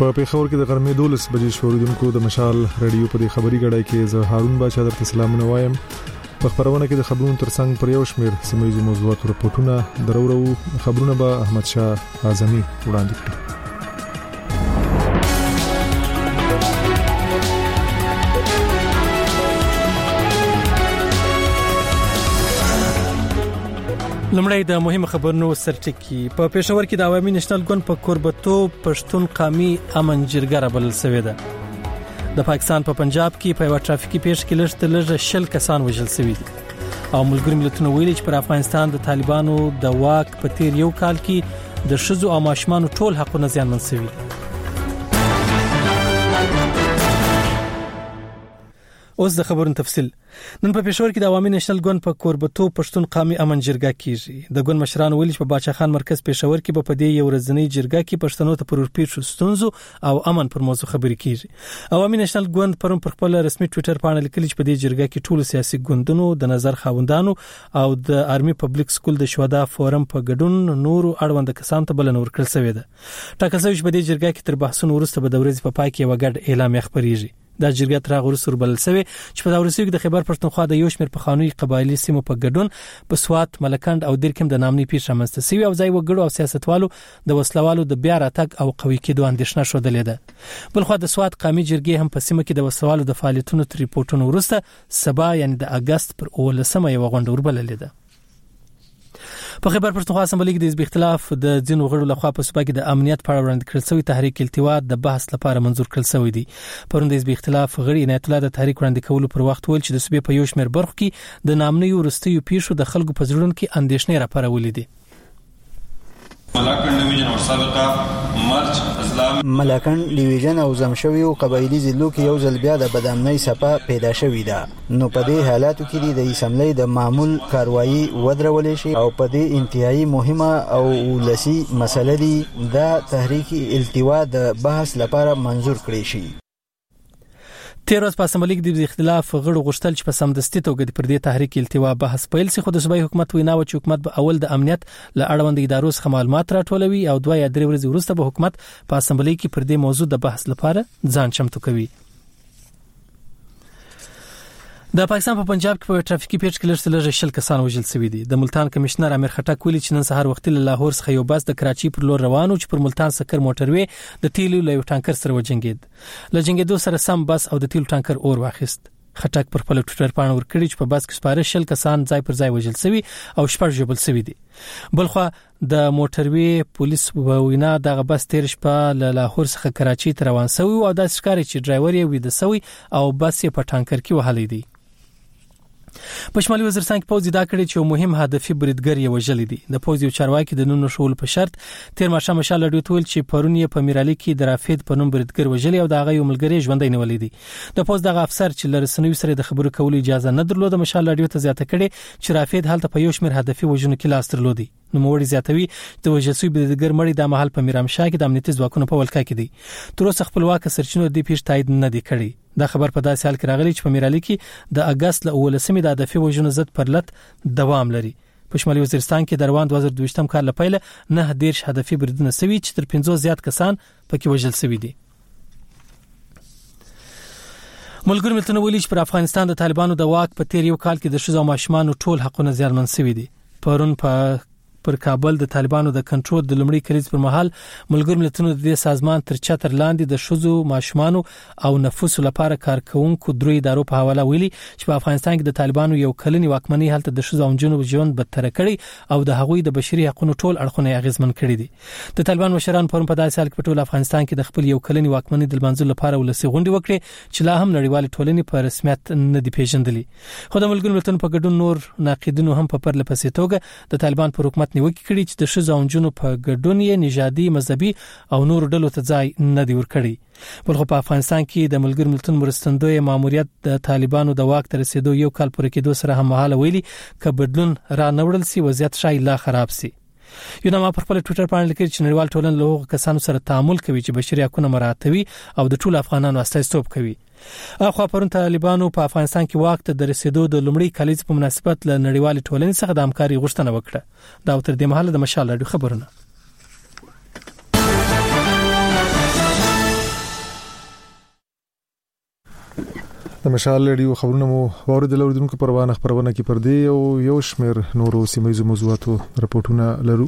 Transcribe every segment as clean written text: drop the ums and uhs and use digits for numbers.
په پیښور کې د غرمې 12 بجې شوریدونکو د مشال رادیو په خبري غړای کې زه هارون بادشاہ درته سلامونه وایم. په خبرونه کې د خبرونو ترڅنګ پر یو شمېر سیمایي موضوعات راپورټونه درورو خبرونه به احمد شاه اعظمي وړاندې کړي. لمړی د مهمه خبرونو سرټکی. په پېښور کې د عوامي نېشنل ګوند په کوربتو پښتون قومي امن جرګه رابلل شوې ده. د پاکستان په پنجاب کې په یو ټرافیکي پیښه کې لږ 10 کسان وژل شوي دي او ملګری ملتونو ویلي چې پر افغانستان د طالبانو د واک په تیر یو کال کې د ښځو او ماشومانو ټول حقونه زیانمن شوي. اوس د خبرونو تفصیل. نن په پېښور کې د عوامي نېشنل ګوند په کوربتو پښتون قومي امن جرګه کیږي. د ګوند مشران ویلي چې په باچا خان مرکز پېښور کې په دې یو ورځنی جرګه کې پښتنو ته پر ورپېښو ستونزو او امن پر موضوع خبرې کیږي. عوامي نېشنل ګوند پرون پر خپل رسمي ټوئیټر باندې لیکلي چې په دې جرګه کې ټول سیاسي ګوندونو د نظر خاوندانو او د آرمي پبلک سکول د شهدا فورم په ګډون نورو اړوند کسانو ته بلنه ورکړل شوې ده. ټاکل شوی چې په دې جرګه کې تر بحثونو وروسته به د ورځې په پای کې یو ګډ اعلان خبريږي. دا جرګه تر هغه وروسته بلل شوی چې په دا ورسېږي د خیبر پښتونخوا د یو شمېر پخواني قبایلی سیمو په ګډون په سوات، ملکند او درکم د نامني پیښه رامنځته شوی او ځای وګړو او سیاستوالو د وسلوالو د بیا راتګ او قوي کېدو اندېښنه شودلې ده. بلخو د سوات قومي جرګې هم په سیمه کې د وسلوالو د فعالیتونو تر ریپورتونو وروسته سبا یعنی د اگست پر 18 یو غونډه وربللې ده. په خیبر پښتونخوا اسمبلی کې د حزب اختلاف د ځینو غړو لخوا په صوبه کې د امنیت په اړه وړاندې کړل شوی تحریک التوا د بحث لپاره منظور کړل شوی دی. پرون د حزب اختلاف غړي عنایت الله د تحریک وړاندې کولو پر وخت ویل چې د صوبې په یو شمېر برخو کې د نامنیو وروستیو پیښو د خلکو په زړونو کې اندېښنې راپارولې دي. ملاکنډ ډیویژن او زمشوي او قبایلی ضلعو کې یو ځل بیا د بدامنۍ صفه پیدا شوې ده. نو په دې حالاتو کې د اسمبلی د معمول کاروایی ودرولې شي او په دې انتهایی مهمه او ولسی مسله دی دا تحریک التوا د بحث لپاره منظور کړی شي. تیر ورځ په اسمبلی کې د اختلاف غړو غوښتل چې په سمدستي توګه پر دې تحریک التوا بحث پیل شي، خو د صوبایي حکومت وینا و چې حکومت به اول د امنیت له اړوند ادارو څخه معلومات راټولوي او 2 یا 3 ورځې وروسته به حکومت په اسمبلی کې پر دې موضوع د بحث لپاره ځان چمتو کوي. د پاکستان په پنجاب کې په ټرافیکي پیښه کې لږ 10 کسان وژل شوي دي. د ملتان کمشنر امیر خټک ویلي چې نن سهار وخت له لاهور څخه یو بس د کراچي پر لور روانو چې پر ملتان سکر موټروي د تیلو له یو ټانکر سره وجنګید. له جنګیدو سره سم بس او د تیلو ټانکر اور واخیست. خټک پر خپل ټوئیټر باندې ورکړي چې په بس کې سپاره 10 کسان ځای پر ځای وژل شوي او 6 ژوبل شوي دي. بلخو د موټروي پولیس وینا دغه بس تیر شپه له لاهور څخه کراچي ته روان شوی او د ښکاری چې ډرایور یې ویده شوی او بس یې په ټانکر کې وهلی دی. په شمالي وزیرستان کې پوځ دا کړی چې یو مهم هدفي بریدګر یې وژلی دی. د پوځ یو چارواکي د نونو شول په شرط تیر ماښام مشال لډو تول چې پرون یې په میرالي کې د رافید په نوم بریدګر وژلی او دغه یو ملګری ژوندۍ نیولې دي. د پوځ دغه افسر چې لرسنوي سره د خبرو کولو اجازه نه درلوده مشال لډو ته زیاته کړي چې رافید هلته په یو شمېر هدفي وژنو کې لاس درلودي. نو موړي زیاتوي د وژل شوی بریدګر مړی د محل په میرامشاه کې د امنیتي ځواکونو په ولکه کې دی. تر اوسه خپلواک سرچینو د پیښ تایید نه دی کړی. دا خبر په داسې حال کې راغلی چې په میرالي کې د اگست له 18 د هدفي وژنو ضد پرلط دوام لري. په شمالي وزیرستان کې د روان 2022م کال لپاره 9 هدفي بریدونه شوي چې تر 50 زیات کسان پکې وژل شوي دي. ملګری ملتونه ویلي چې پر افغانستان د طالبانو د واک په تیر یو کال کې د ښځو او ماشومانو ټول حقونه زیانمن شوي دي. پرون پر کابل د طالبانو د کنټرول د لومړي کلیز پر مهال ملګری ملتونو د دې سازمان تر چتر لاندې د ښځو، ماشومانو او نفوسو لپاره کارکونکو درې ادارو په حواله ویلي چې په افغانستان کې د طالبانو یو کلنی واکمنۍ هلته د ښځو او نجونو ژوند بدتر کړي او د هغوی د بشري حقوقو ټول اړخونه اغیزمن کړي دي. د طالبان مشران پرون په داسې حال کې په ټول افغانستان کې د خپل یو کلنی واکمنۍ د منځلو لپاره ولسی غونډه وکړي چې لا هم نړیوال ټولنې په رسمیت نه دی پیژندلې. خو د ملګری ملتونو په ګډون نور ناقدینو هم په پرله پسې توګه د طالبان پر حکومت نیوکه کړې چې د ښځو او نجونو په ګډون یې نژادي، مذهبي او نور ډلو ته ځای نه دی ورکړی. بلخو په افغانستان کې د ملګری ملتونو مرستندوی ماموریت د طالبانو د واک تر رسیدو یو کال پورې کېدو سره هم مهاله ویلي ک بدلون را نوړل سي وضعیت شاید لا خراب سي. یو نامه پر خپل ټوئیټر باندې لیکي چې نړیوال ټولنه له هغو کسانو سره تعامل کوي چې بشري حقوقونه مراعاتوي او د ټولو افغانانو استازیتوب کوي. اخو پرون طالبانو په افغانستان کې واک ته د رسیدو د لومړي کلیز په مناسبت له نړیوال ټولنې څخه د همکاري غوښتنه وکړه. دا تر دې مهاله د مشال راډیو خبرونه. د مشال رادیو خبرونه مو اوریدل اوریدونکو پروانه خبرونه کې پر دی او یو شمیر نورو سیمایي موضوعاتو راپورټونه لرو.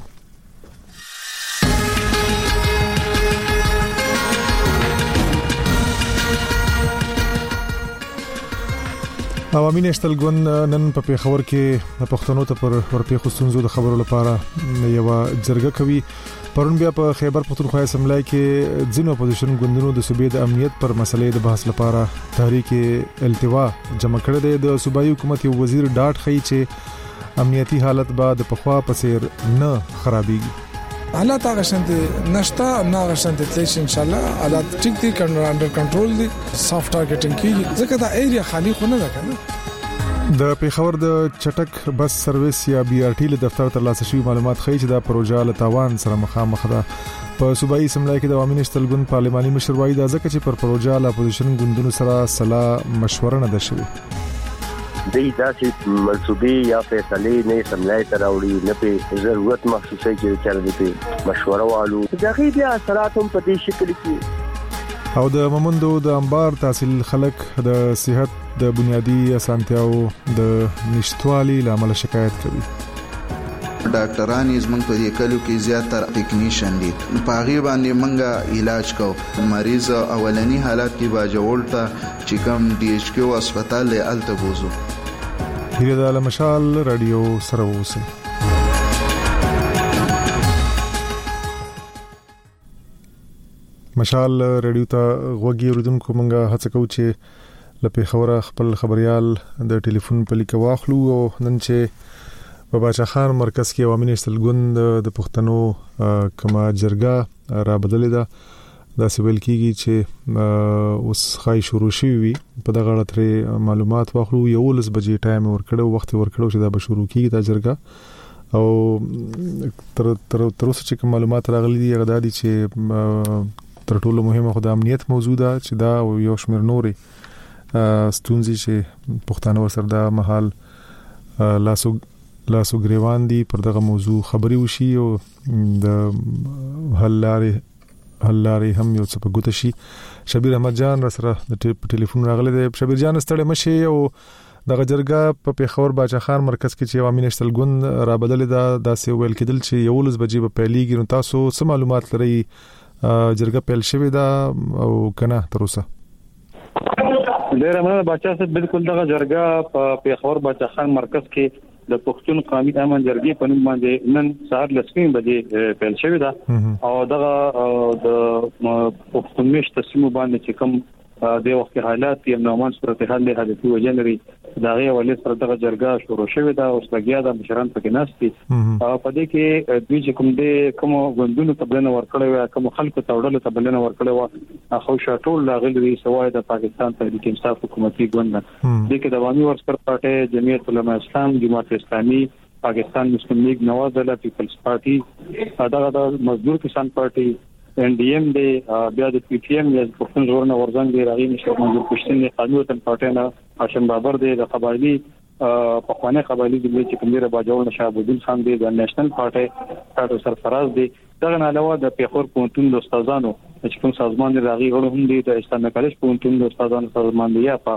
عوامي نېشنل ګوند نن په پیښور کې د پښتنو ته پر ورپېښو ستونزو د خبرو لپاره یو جرګه کوي. پرون بیا په خیبر پختونخوا اسمبلی کې ځینو اپوزیشن ګوندونو د صوبې د امنیت پر مسلې د بحث لپاره تحریک التوا جمع کړی دی. د صوبایي حکومت یو وزیر ډاټ خي چې امنیتي حالت به د پخوا پسیر نه خرابېږي. حالات هغه شانتي نشتا نه هغه شانتي تلش ان شاء الله حالات ټیک دي انډر کنټرول دي سافټ ټارګټینګ کیږي ځکه دا ایریا خالی خو نه ده کنه. د پیښور د چټک بس سرویس یا بي ار ټي له دفتر تر لاسه شوی معلومات ښیي چې دا پروژه له تاوان سره مخامخ ده. په صوبایي اسمبلی کې د عوامي نېشنل ګوند پارلماني مشر وایي دا ځکه چې پر پروژه له اپوزیشن ګوندونو سره صلاح مشوره نه ده شوې. د داسې منسوبې یا فیصلې نه سملای تر اوړي نه په ضرورت محسوسه کې چاره دي مشوره والو دغه بیا اثرات هم په دې شکل کې او د ممندو د انبار تحصیل خلک د صحت د بنیادی اسانتیاو د نشټوالي لامل شکایت کوي. ډاکټران زمونږ په دې کلو کې زیاتره ټیکنیشن دي په هغه باندې منګه علاج کو مریض اولنی حالات کې باجوړ ته چې کوم ډي ایچ کیو هسپتال له الته بوزو. هیله د مشال رادیو سره اوسئ. مشال رادیو ته غوږی اوریدونکو مونږه هڅه کوو چې لپاره خبره خپل خبريال د ټلیفون په لیک واخلو او نن چې په باچا خان مرکز کې عوامي نېشنل ګوند د پښتنو کما جرګه را بدلې ده. دا سویل کیږي چې اوس خای شروع شي وي په دغه اړه تر معلومات واخلو. یو لس بجې ټایم ورکړو وخت ورکړو چې دا به شروع کیږي دا جرګه او تر اوسه چې معلومات راغلي دي هغه دي چې تر ټولو مهمه خو د امنیت موضوع ده چې دا یو شمیر نوري ستونزې چې پښتانه ورسره د محل لاسو ګریوان دي پر دغه موضوع خبري وشي او د حل لاري هم یو څه په ګوته شي. شبیر احمد جان را سره د ټلیفون راغلی دی. شبیر جان ستړی مشي او دغه جرګه په پیښور باچا خان مرکز کې چې عوامي نېشنل ګوند را بدلې ده داسې ویل کېدل چې یو لس بجې په پیلېږي. نو تاسو څه معلومات لرئ جرګه پیل شوې ده او کنه تر اوسه؟ ډېر مننه بچا صاحب. بالکل دغه جرګه په پیښور باچا خان مرکز کې د پښتون قومي امن جرګې په نوم باندې نن سهار لسمین بجې پیل شوې ده او دغه د پښتون مشت سیمو باندې چې کوم د وخت حالات یې نومان صورتحال له حادثي وجنري دغه ولې سره دغه جرګه شروع شوې ده او ستګیا د مشران پکې ناشتي په دې کې دوی چې کوم غوندونو تبلنه ورکړې و کوم خلکو توړل تبلنه ورکړې و خو شاټول لاغلي سوای د پاکستان تحریک انصاف حکومتي ګوند دې کې د عوامي ورسپر پارټي جمعیت علماء اسلام جماعت اسلامي پاکستان مسلم لیگ نواز الله پیپلز پارټي دغه مزدور کسان پارټي ان ډي ام دی بیا د پی ټی ایم یا پښتون زورنه ورزنګ دی راغی نشه منظور پښتون قانون وطن پارټي نه هاشم بابر دی د قبایلی په خوانه قبایلی د چې کومره باجوړ شاه ابوالدین خان دی د نېشنل پارټي تاسو سرفراز دی دغه علاوه د پیښور پونتون د استادانو چې کوم سازمان راغی غوړ هم دی د اسلامي کالج پونتون د استادانو سازمان دی یا په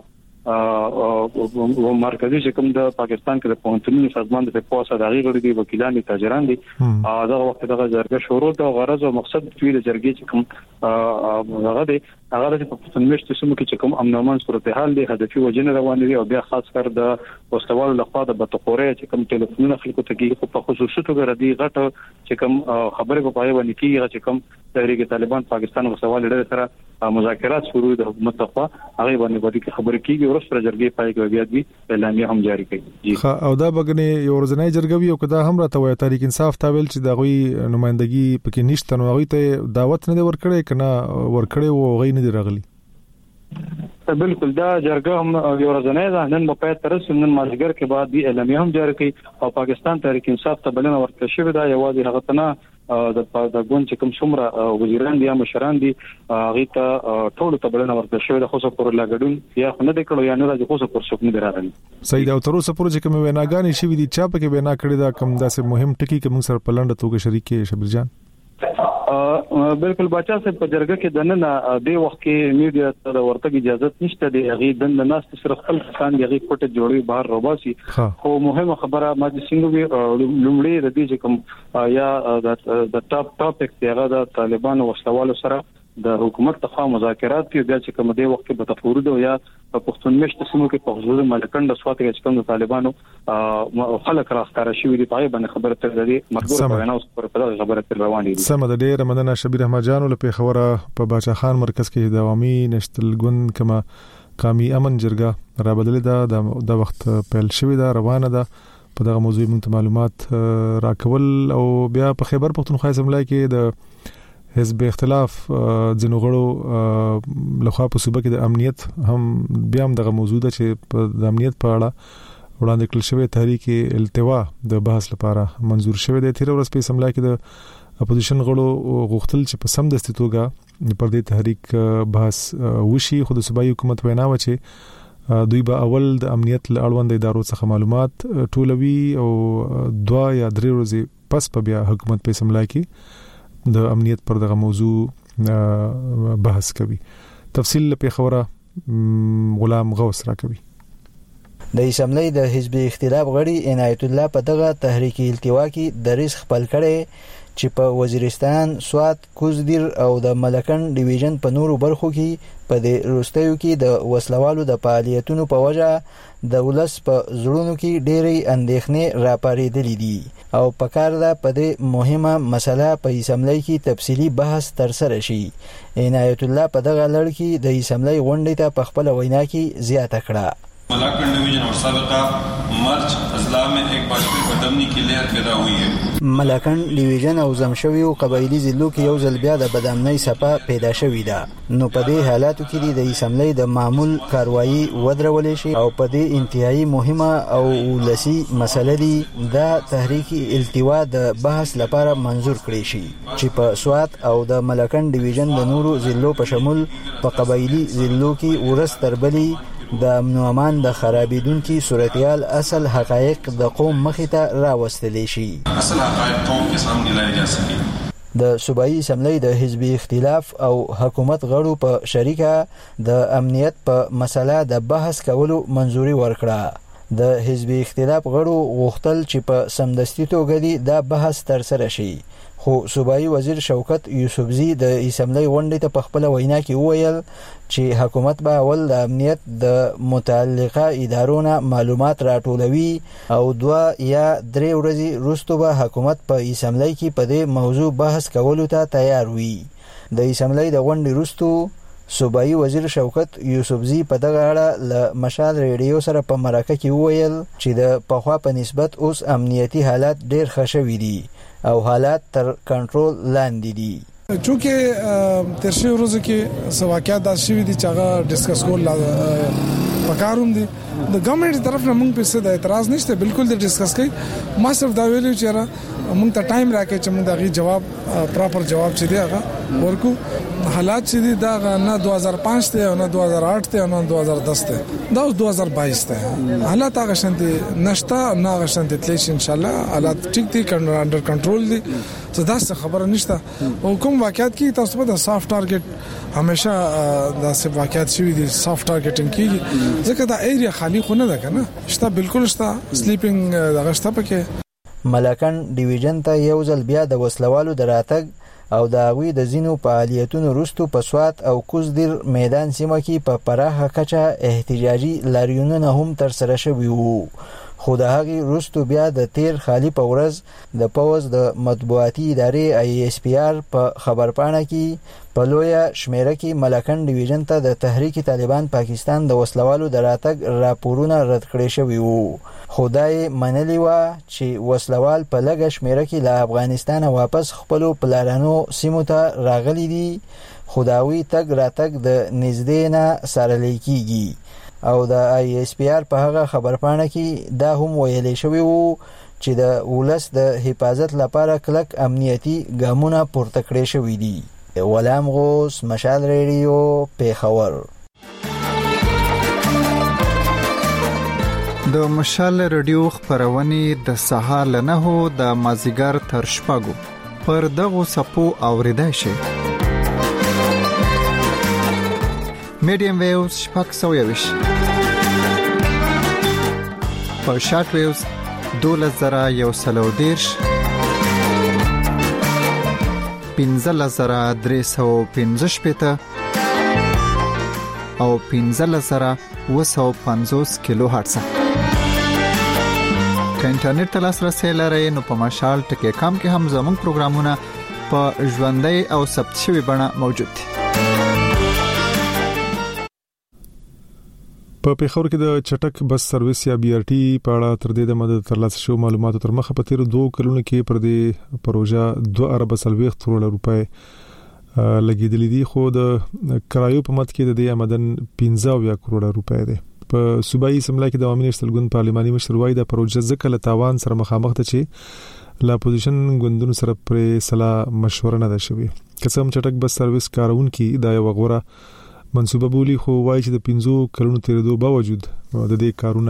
او مرکزی شکم د پاکستان کې د پونتونو سازمان د پوسه دغه غړي دي وکیلان تاجران دي دا وخت دغه جرګه شروع د غرض او مقصد د جرګې چې کوم هغه دي هغه د پښتون مشت سیمو کې چې کوم امن امان صورتحال دي هدفي وجنه روان دي او بیا خاص کر د وسوال لخوا د بتقوري چې کوم ټلیفونونه خلکو ته کې په خصوصي توګه ردي غټ چې کوم خبره په پای باندې کیږي چې کوم تحریک طالبان پاکستان وسوال لري سره مذاکرات شروع د حکومت لخوا هغه باندې خبره کیږي ورسره جرګې پای کې بیا دي اعلامیه هم جاری کړي او دا بګنې یو ورځنی جرګه وي او کدا هم راته وایي تحریک انصاف تاویل چې دا غوي نمائندګي پکې نشته نو غوي ته دعوت نه ورکړي کنه ورکړي او غوي نه دی راغلي. بالکل دا جرګه هم یو ورځنی ده نن په پای تر سنن مازیګر کې بعد دی اعلامیه هم جاری کړي او پاکستان تحریک انصاف ته بلنه ورکړه شوې ده یوازې هغه ته د ګوند چې کوم څومره وزیران دي یا مشران دي هغه ته ټول ته بلنه ورکړه شوې ده خو څه پر لاګډون یا نه د کړو یا نه راځي خو څه پر څوک نه راغلي. صحیح دا تر اوسه پروژه کوم ویناګانی شوې دي چا په کې وینا کړی دا کوم داسې مهم ټکی کوم سر پلانډ توګه شریک شبیر جان بالکل بچا صاحب په جرګه کې دنه د وخت کې میډیا ته ورته اجازه نشته دی هغه د ناس صرف خپل کسان هغه پټ جوړي بهر روباسي خو مهمه خبره ما د سنگو لومړی د دې کوم یا د ټاپک دی هغه د طالبانو وسلوالو سره د حکومت ته مذاکرات کې بیا چې کوم دی وخت کې به تفورد او یا پښتون مشت سمو کې په حضور ملکند سوات کې چې کوم طالبانو خلک راخاره شوی دی په باندې خبره تر دې مرګور په وینا اوس پر خبره تر روانه دي سم د ډیر مننه شبیر احمد جان له خبره په باچا خان مرکز کې د عوامي نشتل ګوند کما قومي امن جرګه را بدلې د وخت پیل شوی دا روانه ده په دغه موضوع موږ معلومات راکول او بیا په خیبر پختونخوا سملای کې د حزب اختلاف ځینو غړو لخوا په صوبه کې د امنیت هم بیا هم دغه موضوع ده چې د امنیت په اړه وړاندې کړل شوی تحریک التوا د بحث لپاره منزور شوی دی. تیر ورځ په سملای کې د اپوزیشن غړو غوښتل چې په سم دستي توګه پر دې تحریک بحث وشي، خو د صوبایي حکومت وینا و چې دوی به اول د امنیت له اړوند ادارو څخه معلومات ټولوي او 2 یا 3 ورځې پس په بیا حکومت په سملای کې د امنیت پر دغه موضوع بحث کوي. تفصیل په خبره غلام غوث را کوي. د اسمبلی د حزب اختلاف غړي عنایت الله په دغه تحریک التوا کې دریس خپل کړي چې په وزیرستان، سوات، کوزدیر او د ملکن ډیویژن په نورو برخو کې په دې روستیو کې د وسلوالو د فعالیتونو په وجه د ولس په زړونو کې ډېرې اندېښنې راپارېدلې دي او په کار ده په دې مهمه مسله په اسمبلی کې تفصیلي بحث ترسره شي. عنایت الله په دغه لړ کې د اسمبلی غونډې ته په خپل وینا کې زیاته کړه. ملاکنڈ ڈویژن اور سابقہ مرچ اضلاع میں ایک باشندے پر دمنی کی لہر پیدا ہوئی ہے. ملاکنڈ ډیویژن او زمشوي او قبایلی ضلعو کې یو ځل بیا د بدامنۍ څپه پیدا شوې ده، نو په دې حالاتو کې د اسمبلی د معمول کاروایی ودرولې شي او په دې انتهایی مهمه او ولسی مسله دي دا تحریک التوا د بحث لپاره منظور کړي شي چې په سوات او د ملاکنډ ډیویژن د نورو ضلعو په شمول په قبایلی ضلعو کې ورس تربلی د امن و امان د خرابېدونکي صورتحال اصل حقایق د قوم مخې ته راوستلی شي. اصل حقایق قوم کې سامنے لای جا سکي. د صوبایي اسمبلی د حزب اختلاف او حکومت غړو په شریکه د امنیت په مسله د بحث کولو منظوري ورکړه. د حزب اختلاف غړو غوښتل چې په سمدستي توګه دا بحث ترسره شي، خو صوبایي وزیر شوکت یوسفزي د اسمبلی غونډې ته په خپل وینا کې وویل چې حکومت به اول د امنیت د متعلقه ادارو نه معلومات راټولوي او 2 یا 3 ورځې وروسته به حکومت په اسمبلی کې په دې موضوع بحث کولو ته تیار وي. د اسمبلی د غونډې وروسته صوبایي وزیر شوکت یوسفزي په دغه اړه له مشال ریډیو سره په مرکه کې وویل چې د پخوا په نسبت اوس امنیتي حالات ډېر ښه شوي دي او حالات تر کنټرول لاندې دي. چونکه تر شي ورځو کې سواکیات د شوی دي چې هغه ډیسکس کول پکاروم دي د ګورنمنت طرف نه موږ په څه د اعتراض نشته، بالکل د ډیسکس کوي. ما صرف دا ویلو چې موږ ته ټایم راکړي چې موږ دغه جواب پراپر جواب چې دی هغه ورکو. حالات چې دي دا نه 2005 ته نه 2008 ته نه 2010 ته دا 2022 ته حالات هغه شانتي نشته، نه هغه شانتي تللی ان شاء الله حالات ټیک دي، انډر کنټرول دي. څه داسه خبره نشته. حکومت واقعیت کې تاسو په سافت ټارګټ همیشه داسې واقعیت شوی دي، سافت ټارګټینګ کیږي ځکه دا ایریا خالی خو نه ده کنه، شته بالکل شته سلیپینګ دغه شته پکې. ملاکن ډیویژن ته یو ځل بیا د وسلوالو دراتګ او د هغوی د ځینو فعالیتونو وروسته په سوات او کوزدیر میدان سیمه کې په پراخه کچه احتجاجي لاریونونه هم ترسره شوي وو، خو د هغې وروسته بیا د تیر خالي په ورځ د پوځ د مطبوعاتي ادارې ISPR په خبرپاڼه کې په لویه شمیره کې ملاکن ډیویژن ته د تحریک طالبان پاکستان د وسلوالو د راتګ راپورونه رد کړي شوي وو، خو دا یې منلې وه چې وسلوال په لږه شمیره کې له افغانستانه واپس خپلو پلارانو سیمو ته راغلي دي، خو د هغوی تګ راتګ د نږدې نه څارلی کیږي. او د ISPR په هغه خبرپاڼه کې دا هم ویلې شوی وو چې د ولس د حفاظت لپاره کلک امنیتي ګامونه پورته کړي شوي دي. غلام غوث، مشال ریډیو، پیښور. د مشال ریډیو خبرونه د سهار له 9 د مازیګر تر 6 پر دغه سپو اوریدای شي. میډیم ویوز شپږ 120 په شارټ ویوز 12110 15315 او 15750 کیلو هرتز. که انټرنیټ ته لاسرسي لرئ نو په مشال ټکی کام کې هم زموږ پروګرامونه په ژوندۍ او ثبت شوی بڼه موجود دي. په پیښور کې د چټک بس سرویس یا بي ار ټي په اړه تر دې د مدد ترلاسه شو معلوماتو تر مخه په تیر 2 کلونو کې پر دې پروژه 2 ارب 40 کروڑ روپۍ لګیدلې دي، خو د کرایو په مت کې د دې آمدن 15 کروڑ روپۍ ده. په صوبایي اسمبلی کې د عوامي نشتل ګوند پارلماني مشر وای د پروژه ځکه له تاوان سره مخامخ ده چې لا اپوزیشن ګوندونو سره پر صلاح مشوره نه ده شوې. قسم چټک بس سرویس کارونکو دا یو غوړه منصوبه بولی، خو وایي چې د 15 کلونو تیرېدو باوجود د دې کارونه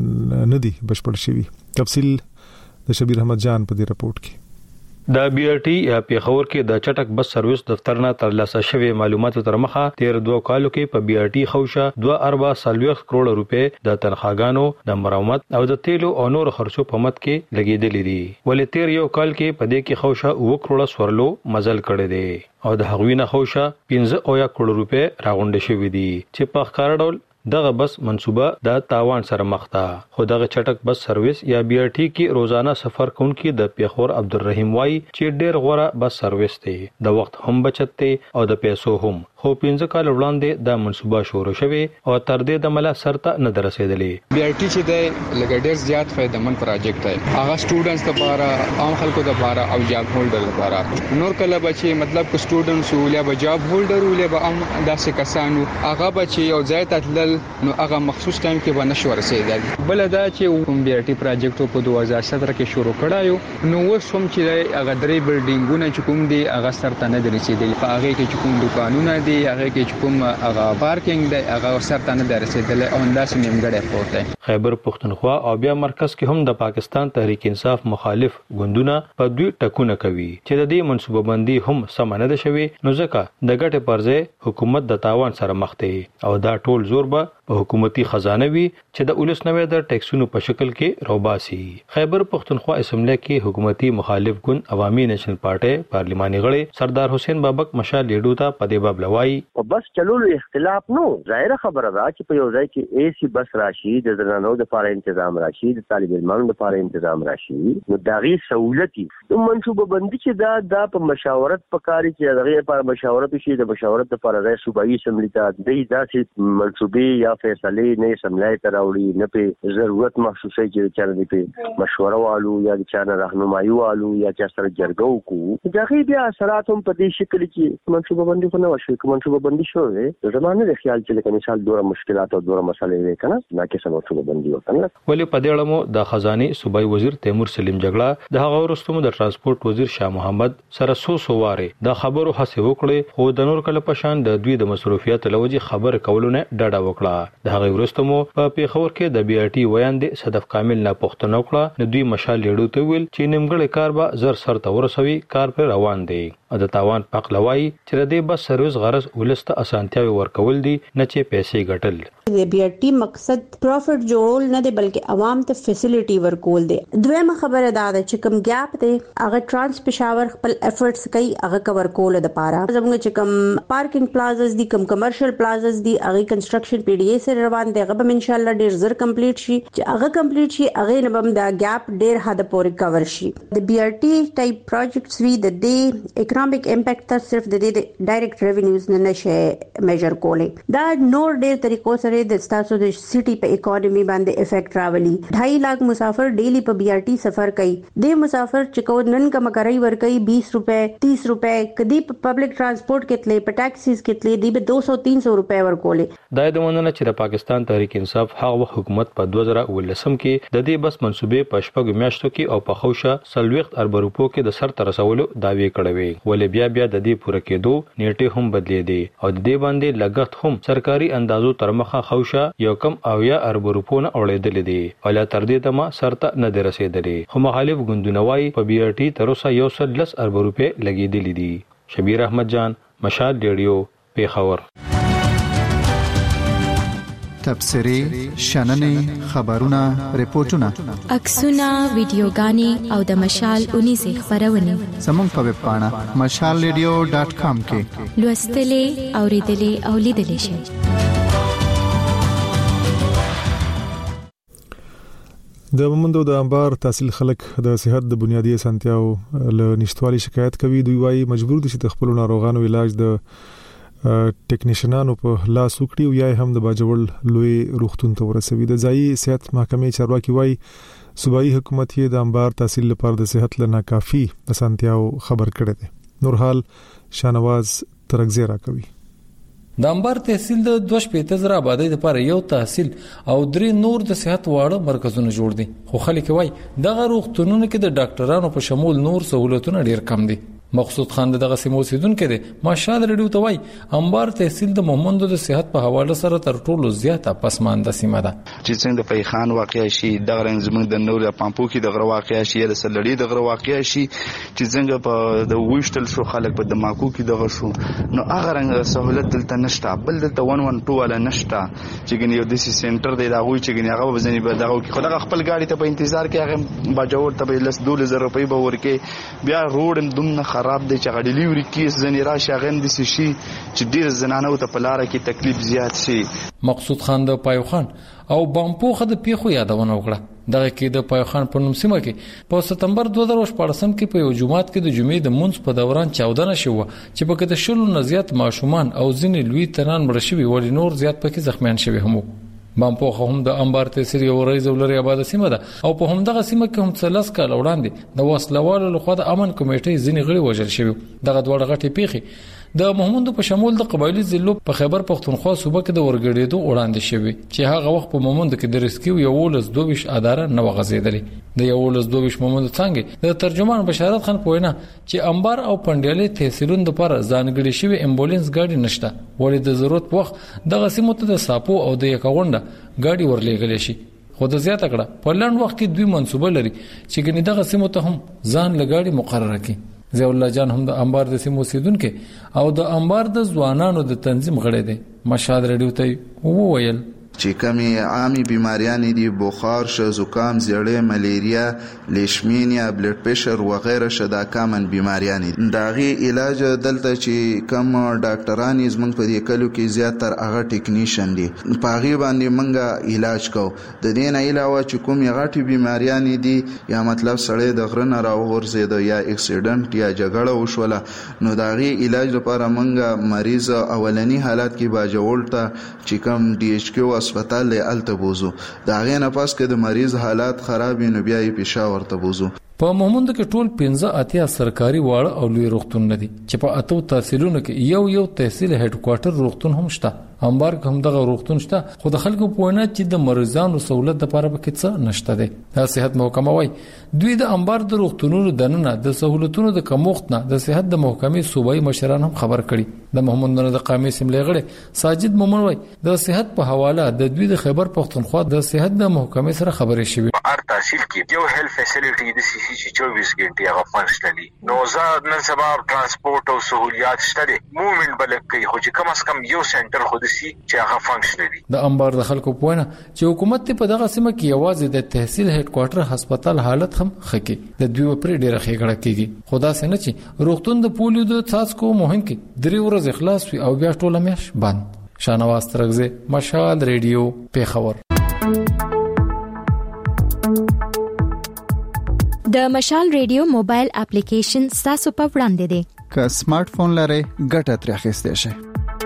نه دي بشپړ شوي. تفصیل د شبیر احمد جان په دې رپورت کې. د بي ار ټي یا پیښور کې د چټک بس سرویس دفتر نه ترلاسه شوی معلوماتو تر مخه تیر 2 کالو کې په بي ار ټي خوشه 2 ارب 40 کروڑ روپۍ د تنخواګانو د مرمت او د تیلو او نور خرچو په مت کې لګیدلې دي. ولې تیر یو کال کې په دې کې خوشه 2 کروڑ سورلو مزل کړي دي او د هغوی نه خوشه 15 کروڑ روپۍ راغونډې شوې دي چې په ښکار ډول دغه بس منصوبه د تاوان سره مخ ده. خو دغه چټک بس سرویس یا بي ار ټي کې روزانه سفر کوونکي د پیښور عبدالرحیم وای چې ډېر غوړه بس سرویس دی، د وخت هم بچت دی او د پیسو هم. خو 15 کال وړاندې د منصوبه شروع شوه او تر دې د مله سرته نه درسېدلې. بي ار ټي چې د لګډر زیات فائدمن پروژیکټ دی، هغه سټوډنټس لپاره، عام خلکو لپاره او جاب هولډر لپاره. نور کله بچي مطلب کو سټوډنټس ولیا به جاب هولډر ولیا به عام داسې کسانو هغه بچي او ځای تتل نو هغه مخصوص ټایم کې باندې شو رسیدل. بل دا چې کوم بي ار ټي پروژیکټ په 2017 کې شروع کړایو نو وسوم چې هغه درې بلډینګونه چې کوم دي هغه سرته نه رسیدل. په هغه کې چې کوم دکانونه دي، هغه کې چې کوم هغه پارکینګ دی، هغه سرته نه رسیدل او انداز نیمګړی پروت دی. خیبر پختونخوا او بیا مرکز کې هم د پاکستان تحریک انصاف مخالف ګوندونه په دوی ټکونه کوي چې د دې منصوبه بندي هم سم نه ده شوی، نو ځکه د ګټې پرځه حکومت د تاوان سره مخ دی او دا ټول زور به په حکومتي خزانه وي چې د اولس نوې د ټیکسونو په شکل کې روباسي. خیبر پختونخوا اسمبلی کې حکومتي مخالف ګوند عوامي نېشنل پارټي پارلماني غړي سردار حسین بابک مشال لیډو ته په دې باب لوي او بس چلولو اختلاف نو ظاهر خبره ده چې په یو ځای کې اي سي بس راشي، د زنانو د لپاره تنظیم راشي، د طالب علمانو لپاره تنظیم راشي، نو دغه سہولتي نو منصوبه بندي چې دا په مشاورت پکاري چې دغه لپاره مشاورت شي، د مشاورت لپاره رئیس صوبایي اسمبلی ته د داسې منصوبې یا فیصله نه سملای تر راوړي، نه په ضرورت محسوسه چې چا نه په مشوره والو یا چا نه راهنمایي والو یا چا سره جرګو کو دغه بیا اثرات هم په دې شکل کې منصوبه بندي خو نه وشي. کوم منصوبه بندي شوې زمانه د خیال چې لکه مثال دوره مشکلات او دوره مسالې وي کنه نه کې سم منصوبه بندي وکړه. ولې په دې اړه مو د خزانه صوبایي وزیر تیمور سلیم جګړه د هغه ورستمو د ترانسپورت وزیر شاه محمد سره سوواره د خبرو هڅه وکړي، خو د نور کله پشان د دوی د مصروفیت لوجي خبر کولونه ډډه وکړه. د هغه ورستمو په پیښور کې د بي ار ټي ویاندې صدف کامل نه پښتنه وکړه، نو دوی مشال لیډو ته ویل چې نیمګړی کار به زر سر ته ورسوي، کار پر روان دی. د تاوان پقلوي چې د بس سرویس غرض ولسته اسانتیاوي ورکول دي نه چې پیسې ګټل. د بي ار ټي مقصد پروفټ جوړول نه دی بلکې عوام ته فیسیلیټي ورکول دي. دویمه خبره دا ده چې کوم ګاپ دی هغه ترانس پېښور خپل افورټس کوي هغه کور کول د پاره. زموږ چې کوم پارکینګ پلازاز دي، کوم کمرشل پلازاز دي، هغه کنسټرکشن پی ډي اي سره روان دی، هغه به ان شاء الله ډیر زر کمپلیټ شي. چې هغه کمپلیټ شي هغه نه بم دا ګاپ ډیر حد پورې کور شي. د بي ار ټي ټایپ پروجیکټس وی د دې اکونومیک امپیکټ تر صرف د دې ډایرکټ ریوینیوز نه نشي میجر کولای. دا نور ډیر طریقو سره د ستاسو د سټي په اکانومي باندې افیکټ راولي. 2.5 लाख مسافر ډیلی په بي ار ټي سفر کوي. د مسافر چې کو نن کم کرای ور کوي 20 روپے 30 روپے، کدی په پبلک ترانسپورت کې تلې په ټاکسیز کې تلې دی به 200-300 روپے ور کولې. دا د مونږ چې د پاکستان تحریک انصاف هغه حکومت په 2019 کې د دې بس منصوبې په شپږ میاشتو کې او په خوشه 30 ارب روپو کې د سر تر رسولو داوی کړې وي. ولې بیا د دې پوره کېدو نیټه هم بدلې دي او د دې باندې لګښت هم سرکاري اندازو تر مخه خوشا یو کم او یا ارب روپونه اورېدل دي ولا تر دې تمه سرته نه رسیدلې خو مخالف ګوندونه وايي په بي ار ټي تر اوسه 110 ارب روپے لګېدلې دي. شبیر احمد جان، مشال ریډیو، پیښور. تبصری، شننې، خبرونه، ریپورتونه، عکسونه، ویډیوګانې او د مشال 19 خبرونه زموږ په ویب پاڼه mashalradio.com کې لوستلې، اوریدلې او لیدلې شئ. د مومندو د انبار تحصیل خلک د صحت د بنیادی اسانتیاو له نشټوالي شکایت کوي. دوی وايي مجبور دي چې د خپل ناروغانو علاج د ټیکنیشنانو په لاس وکړي او یا هم د باجوړ لوی روغتون ته ورسوي. د ځایي صحت محکمې چارواکي وايي صوبایي حکومت یې د انبار تحصیل لپاره د صحت لپاره کافي اسانتیاو خبر کړی دی. نورحال شانواز ترغزی را کوي. د انبار تحصیل د 2.0 آبادی لپاره یو تحصیل او 3 نور د صحت واړه مرکزونه جوړ دي. خو خلک وايي دغه روغتونونو کې د ډاکټرانو په شمول نور سہولتونه ډیر کم دي. مقصود خان دغه سیمو سیدونکو دی ماشال ریډیو ته وای انبار تحصیل د مومندو د صحت په حواله سره تر ټولو زیاته پسمانده سیمه ده. چې څنګه د فیخان واقع شي دغه رنګ زموږ د نور پامپو کې دغه واقع شي د سلړی دغه واقع شي چې څنګه په د وښتل شو خلک په دماکو کې دغه شو نو هغه رنګ سہولت دلته نشته. بل دلته 112 ولا نشته چې ګنې یو د سنټر دی دا غوي چې ګنې هغه وزنی به دغه کې خدای خپل گاډي ته په انتظار کې هغه باجوړ ته به 12000 روپۍ به ورکې بیا روډ دومره خراب دی چې ډیلیوري کیس زنی راشه غند شي چې ډیر زنانه ته په لار کې تکلیف زیات شي. مقصود خان د پایوخان او بامپوخه د پیخو یادونه وکړه. دغه کې د پایوخان په نوم سیمه کې په سپتمبر 2014 کې په یو جمعات کې د جمعې د منځ په دوران 14 شو چې په کې د شلو نه زیات ماشومان او ځینې لوی تنان مړ شوي ول نور زیات پکې زخمیان شوي هم. بامپوخه هم د انبار تحصیل یو رئیس ولري آباد سیمه ده او په هم دغه سیمه کې هم 30 کال وړاندې د وسلوالو لخوا د امن کمیټې ځینې غړي وژل شوي. دغه دوه غټي پیخي د مومندو په شمول د قبایلی ضلعو په خیبر پختونخوا صوبه کې د ورګړېدو وړاندې شوی چې هغه وخت په مومندو کې د ریسکیو یو ولس 22 اداره نه وغځېدلې. د یو ولس 22 مومندو څنګه د ترجمان بشارت خان پوینا چې انبار او پندیالې تحصیلون د پر ځانګړي شوی امبولانس گاډي نشته ولې د ضرورت وخت دغه سیمو ته د ساپو او د یکاونډه گاډي ورلېګل شي. خو د زیاته کړه په لند وخت کې دوی منسوبه لري چې ګنې دغه سیمو ته هم ځان لګاډي مقرره کړي. ضیاء الله جان هم د انبار د سیمو اوسیدونکو او د انبار د ځوانانو د تنظیم غړی دی. مشاد ریډیو ته وویل چې کمی عامي بیماریاں دي بخار شه زکام زیړې ملیریا لیشمینیا بلډ پریشر و غیره شدا کامن بیماریاں دي. داغي علاج دلته چې کم ډاکټران زمنګ په دې کلو کې زیاتره هغه ټیکنیشن دي پاغي باندې منګه علاج کو. د دې نه علاوه چې کوم غټي بیماریاں دي یا مطلب سړی د غرن راوغورځید یا اکسیډنټ یا جګړه وشوله نو داغي علاج لپاره منګه مریض اولنی حالات کې باجوړ ته چې کم ډي ایچ کیو هسپتال له التبوزو دا غي نه پاس کې د مریض حالات خراب نو بیا یې پېښور ته بوزو. په مومند کې ټول 15 سرکاري واړه او لوی روغتون دي چې په اتو تحصیلونو کې یو تحصیل هډ کوارټر روغتون هم شته. انبار کوم دغه روغتون شته خو د خلکو په وینا چې د مریضانو سہولت لپاره پکې څه نشته دي. د صحت محکمه وايي دوی د انبار د روغتونونو دننه د سہولتونو د کمښت نه د صحت د محکمې صوبایي مشران هم خبر کړي. د محمد نور د قامي سیملې غړي ساجد مومن وايي د صحت په حواله د دوی د خیبر پختونخوا د صحت د محکمې سره خبرې شوې. هر تحصیل کې یو هیلث فیسیلیټي د سی سی 24 غنټې هغه فنکشنالي نو زاد نن سبا ترانسپورت او سہولیات شته موومېنټ بلکې خو چې کم از کم یو سنټر خو د سی چې هغه فنکشنالي د انبار د خلکو په وینا چې حکومت په دغه سیمه کې یوازې د تحصیل هډ کوارټر هسپتال حالت هم خکې د دوی پر ډیره خېګړه کیږي. خدا سينه چې روغتون د پولیو د څاڅکو مهم کې 3 ورځې خلاص وي او بیا ټوله میاش بند. شانواز ترغزه مشال ریډیو پیښور. د مشال ریډیو موبایل اپلیکیشن تاسو په وړاندې دی. که سمارټ فون لرئ ګټه ترې اخیستئ شئ.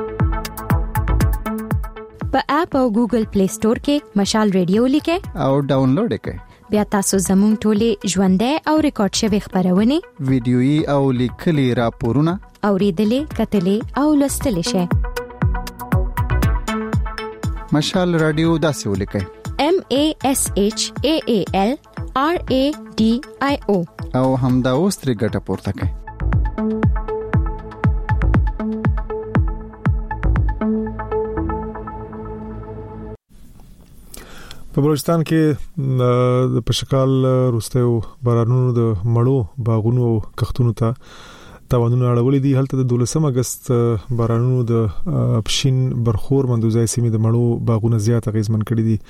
په اپ او ګوګل پلی سٹور کې مشال ریډیو لیکئ او ډاونلوډ کړئ. بیا تاسو زموږ ټولې ژوندۍ او ریکارډ شوی خبرونه ویډیويي او لیکلي راپورونه اوریدلې کتلې او لوستلې شئ. مشال رادیو داسې ولیکئ MASHAAL RADIO او همدا اوس ترې ګټه پورته کړئ. په بلوچستان کې د پشکال روستیو بارانونو د مړو باغونو او کښتونو ته تاوانونه اړولې دي. هلته د 12 اگست بارانونو د پښین برخور مندوزای سیمې د مړو باغونه زیات اغیزمن کړي دي.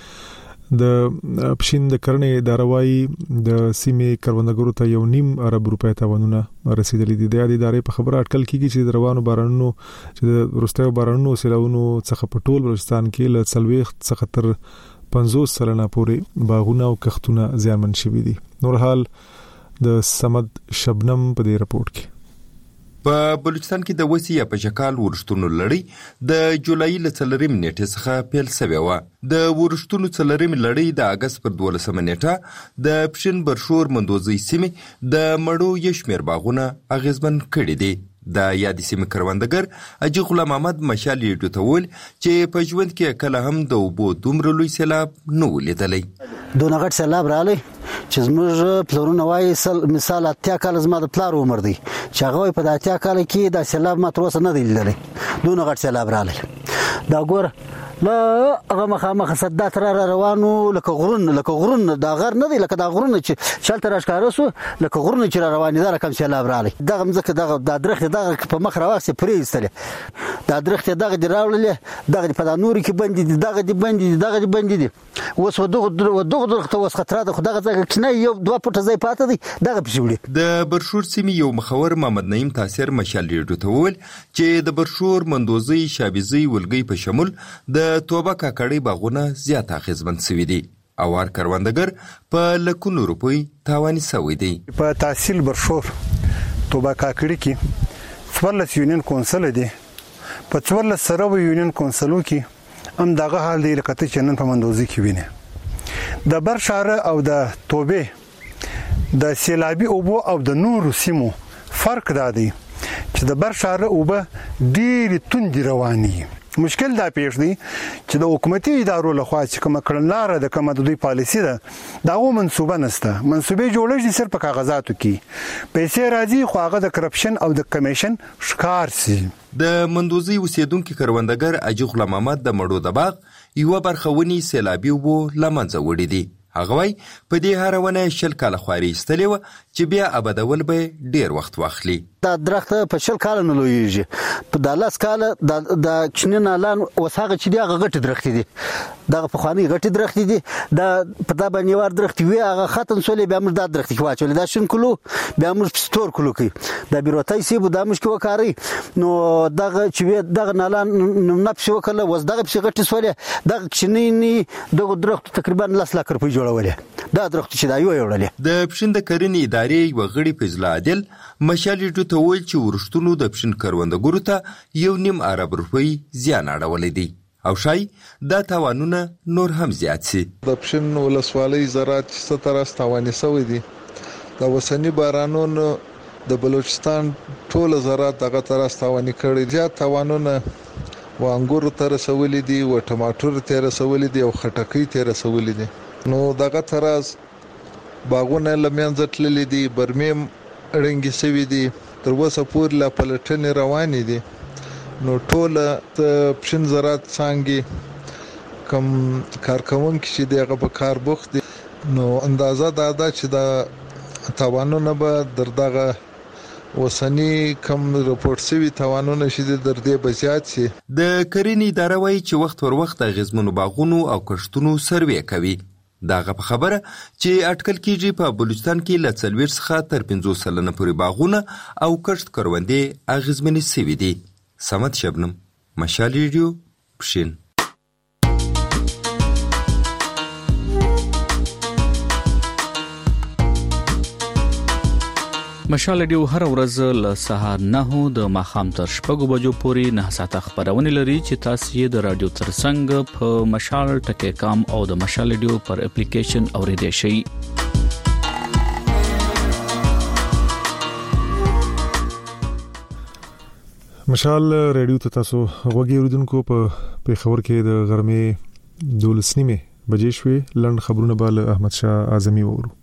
د پښین د کرنې اداره وايي د سیمې کروندګرو ته 1.5 ارب روپۍ تاوانونه رسیدلي دي. د ادارې په خبره اټکل کیږي چې د روانو بارانونو چې د وروستیو بارانونو سیلاونو څخه په ټول بلوچستان کې له 40 څخه تر 50 سلنه پورې باغونه او کښتونه زیانمن شوي دي. نور حال د سمد شبنم په دې رپورت کې. په بلوچستان کې د وسی یا پشکال ورشتونو لړۍ د جولای ل 4 نیټه څخه پیل شوې و. د ورشتونو 4 لړۍ د اگست پر 12 نیټه د پښین برشور مندوزي سیمې د مړو یشمیر باغونه اغیزمن کړي دي. د یادې سیمې کروندګر اجي غلام محمد مشال یې ډوتول چې په ژوند کې کله هم د وبو دومره لوی سیلاب نه ولیدلی. دونه غټ سیلاب رالی چې زموږ پلرونه وایي مثال 80 کال زما د پلار عمر دی چې هغه په 80 کال کې د سیلاب ما تر اوسه نه دی لیدلی. دونه غټ سیلاب رالی. دا ګور لا هغه مخامخ صدا تر روانو لکه غرون دا غر نه دی لکه دا غرون چې شل تر اشکاره سو لکه غرون چې روان دي. دا کم سیلاب رالی. دغه مزکه دغه درخت دغه په مخ راوخسه پریستله. دا درخت دغه دی راوللې دغه په نور کې بند دي دغه بند دي اوس ودغه درخت اوس خطر ده خدغه ځکه کنه یو 2 فوټه ځای پاتې دي دغه پښوړي. د برشور سیمې یو مخور محمد نعیم تاثیر مشال ډوتول چې د برشور مندوزي شابيزي ولګي په شمول د توبه کاکړی باغونه زیات اغیزمن شوي دي. اوار کروندګر په لکونو روپۍ تاواني شوی دی. په تحصیل برشور توبه کاکړی کې 14 یونین کونسل دي. په 14 سره یونین کونسلو کې هم دغه حال دی لکه چې نن په مندوزي کې ویني. د برشاره او د توبه د سیلابي اوبو او د نورو سیمو فرق دا دی چې د برشاره اوبه ډېر توند رواني. مشکل دا پیښ دی چې د حکومتي ادارو لخوا چې کومه کړنلاره د کومه د دوی پالیسی ده داغه منسوبه نشته. منسوبه جوړش دي صرف په کاغذاتو کې پیسې راځي خو هغه د کرپشن او د کمیشن ښکار سي. د مندوزي اوسیدونکو کروندګر اجي غلام محمد د مړو د باغ یو برخونی سیلابي وو لمنځه وړي دي. هغه وای په دې هرونه شل کال خواري استلی و چې بیا ابدول به ډیر وخت واخلي. دا درخت په شل کال نه لویږي. په دالاس کال د چنن اعلان وساغه چې دی هغه غټ درخت دي. دا په خواني غټ درخت دي. دا په دا باندې ور درخت وی هغه ختم سولې بیا موږ دا درخت کې واچول. دا شین کلو بیا موږ ستور کلو کې دا بیروتای سی بو دا مشکو وکاري نو دغه چې دغه اعلان نفس وکړه وز دغه په غټ سولې دغه چنيني دغه درخت تقریبا 10 لک روپۍ جوړولې. دا درخت چې دا یو وړلې. د پښین د کرنې ادارې وغړي فضل عادل مشالې ټول چې ورشتونو د پښین کروندګرو ته 1.5 ارب روپۍ زیان اړولې دي او شای دا تاوانونه نور هم زیات سي. د پښین ولسوالۍ زراعت 70 تاواني شوی دي. د وسنی بارانونو د بلوچستان ټول زراعت دغه تر تاواني کړي. زیات تاوانونه و انګور تر رسولې دي و ټماټر تر رسولې دي او خټکۍ تر رسولې دي. نو دغه تراز باغونه لمنځه تللې دي. برمیم رنګي سوي دي. تر اوسه پورې لا پلټنې روانې دي. نو ټول د پښین زراعت څنګه کم کارکونکو چې دغه په کار بوخت دي. نو اندازه دا ده چې دا تاوانونه به در دغه وسنی کم رپورټ شوی تاوانونه شې در دې بزیات شي. د کرنې اداره وايي چې وخت ور وخت غزمنو باغونو او کښتونو سروې کوي. داغه په خبره چې اټکل کیږي په بلوچستان کې ل 40 څخه تر 50 سلنه پورې باغونه او کښت کروندې اغیزمنې سوي دي. سمد شبنم مشال ریډیو پښین. مشال ډیو هر ورځ له سهار 9 د ماخام تر 6 بجو پورې 9 ساعته خبرونه لري چې تاسو یې د رادیو ترڅنګ په مشال ټکی کام او د مشال ډیو پر اپلیکیشن اوریدئ شئ. مشال ریډیو ته تاسو غوږی اوریدونکو په خبر کې د غرمې 12 بجې شوې. لند خبرونه بال احمد شاه اعظمي وورو.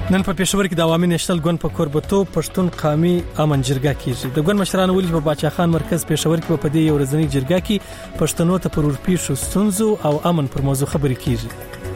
نن په پېښور کې د عوامي نېشنل ګوند په کوربتو پښتون قومي امن جرګه کیږي. د ګوند مشران ویلي په باچا خان مرکز پېښور کې په دې یو ورځنی جرګه کې پښتنو ته پر ورپېښو ستونزو او امن پر موضوع خبرې کیږي.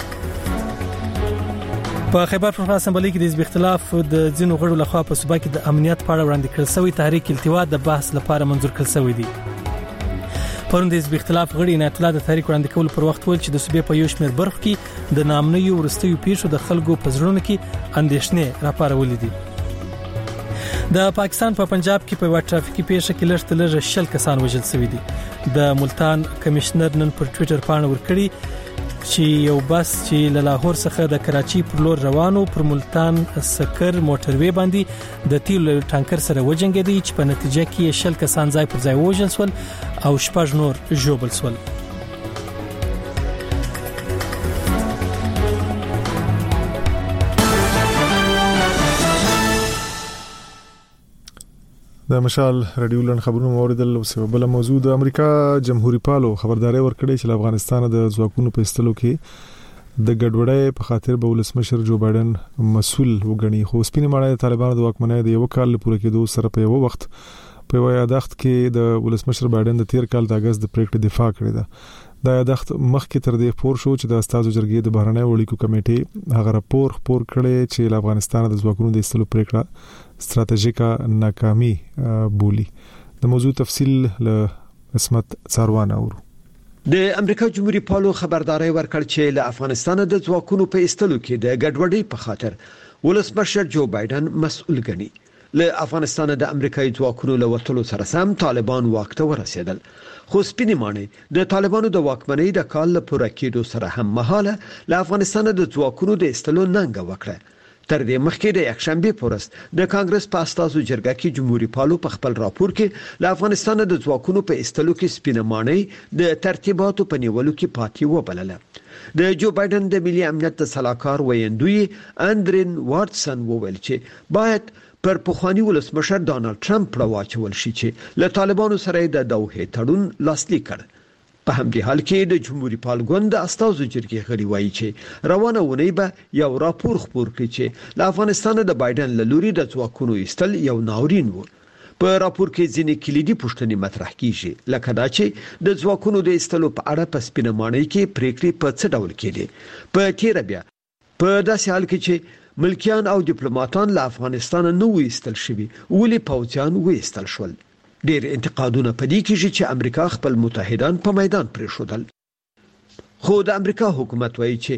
په خیبر پښتونخوا اسمبلی کې د حزب اختلاف د ځینو غړو لخوا په صوبه کې د امنیت په اړه وړاندې کړل شوی تحریک التوا د بحث لپاره منظور کړل شوی دی. پرون د حزب اختلاف غړي عنایت الله د تحریک وړاندې کول پر وخت ول چې د صوبې په یو شمېر برخو کې د نامنیو ورستیو پیښو د خلکو په زړونو کې اندېښنې راپارولې دي. د پاکستان په پنجاب کې په یو ټرافیکي پیښه کې لږ 10 کسان وژل شوي دي. د ملتان کمشنر نن پر ټوئیټر باندې ورکړي چې یو بس چې له لاهور څخه د کراچي پر لور روانو پر ملتان سکر موټروي باندې د تیلو ټانکر سره وجنګېدی چې په نتیجه کې 10 کسان ځای پر ځای وژل شول او 6 نور ژوبل شول. د مشال رادیو لن خبرونو موریدل او سبب بل موضوع د امریکا جمهوریت پالو خبرداري ورکړي چې افغانستان د ځواکونو په استلو کې د ګډوډۍ په خاطر به ولسمشر جو بایدن مسؤل وګڼي. خو سپینې ماړه د طالبانو د واکمنۍ د یو کال پوره کېدو سره په یو وخت په یادښت کې د ولسمشر بایدن د 13 کال د اگست د پریکړې دفاع کړې ده. دا یادښت مخکې تر دې پور شو چې د استازو جرګې د بهرنۍ اړیکو کمیټې هغه راپور خپور کړي چې افغانستان د ځواکونو د استلو پریکړه ستراتیژیکه ناکامي بولی. د موضوع تفصیل له اسمت څاروان اورو. د امریکا جمهوریت پالو خبرداري ورکړ چې له افغانستان د ځواکونو په استلو کې د ګډوډۍ په خاطر ولسمشر جو بایدن مسؤل ګڼي. له افغانستان د امریکایي ځواکونو له وټلو سره سم طالبان واک ته ورسېدل. خو سپینې ماڼۍ د طالبانو د واکمنۍ د کال پوره کېدو سره هم مهاله له افغانستان د ځواکونو د استلو ننګه وکړه. تر دې مخکې د یکشنبه پورس د کانګرس په استازو جرګه کې جمهوریت پالو په خپل راپور کې له افغانستان د ځواکونو په استلو کې سپینې ماڼۍ د ترتیباتو په نیولو کې پاتې وبلله. د جو بایدن د ملي امنیت سلاکار ویندوی اندرین وارتسن وویل چې باید پر پخوانی ولسمشر ډانلډ ټرمپ پړواچول شي چې له طالبانو سره د دوحې تړون لاسلیک کړ. په همدې حال کې د جمهوریت پال ګوند استازو جرګې غړي وایي چې روانه ونی به یو راپور خپور کړي چې له افغانستان د بایدن له لوري د ځواکونو ایستل یو ناورین و. په راپور کې ځینې کلیدي پوښتنې مطرح کیږي لکه دا چې د ځواکونو د ایستلو په اړه په سپینه ماڼۍ کې پریکړې په څه ډول کېدې. په تیر بیا په داسې حال کې چې ملکیان او ډیپلوماټان له افغانستان نه وېستل شوي ولې پوځیان وېستل شول. ډېر انتقادونه پدې کېږي چې امریکا خپل متحدان په میدان پرېښودل. خو د امریکا حکومت وایي چې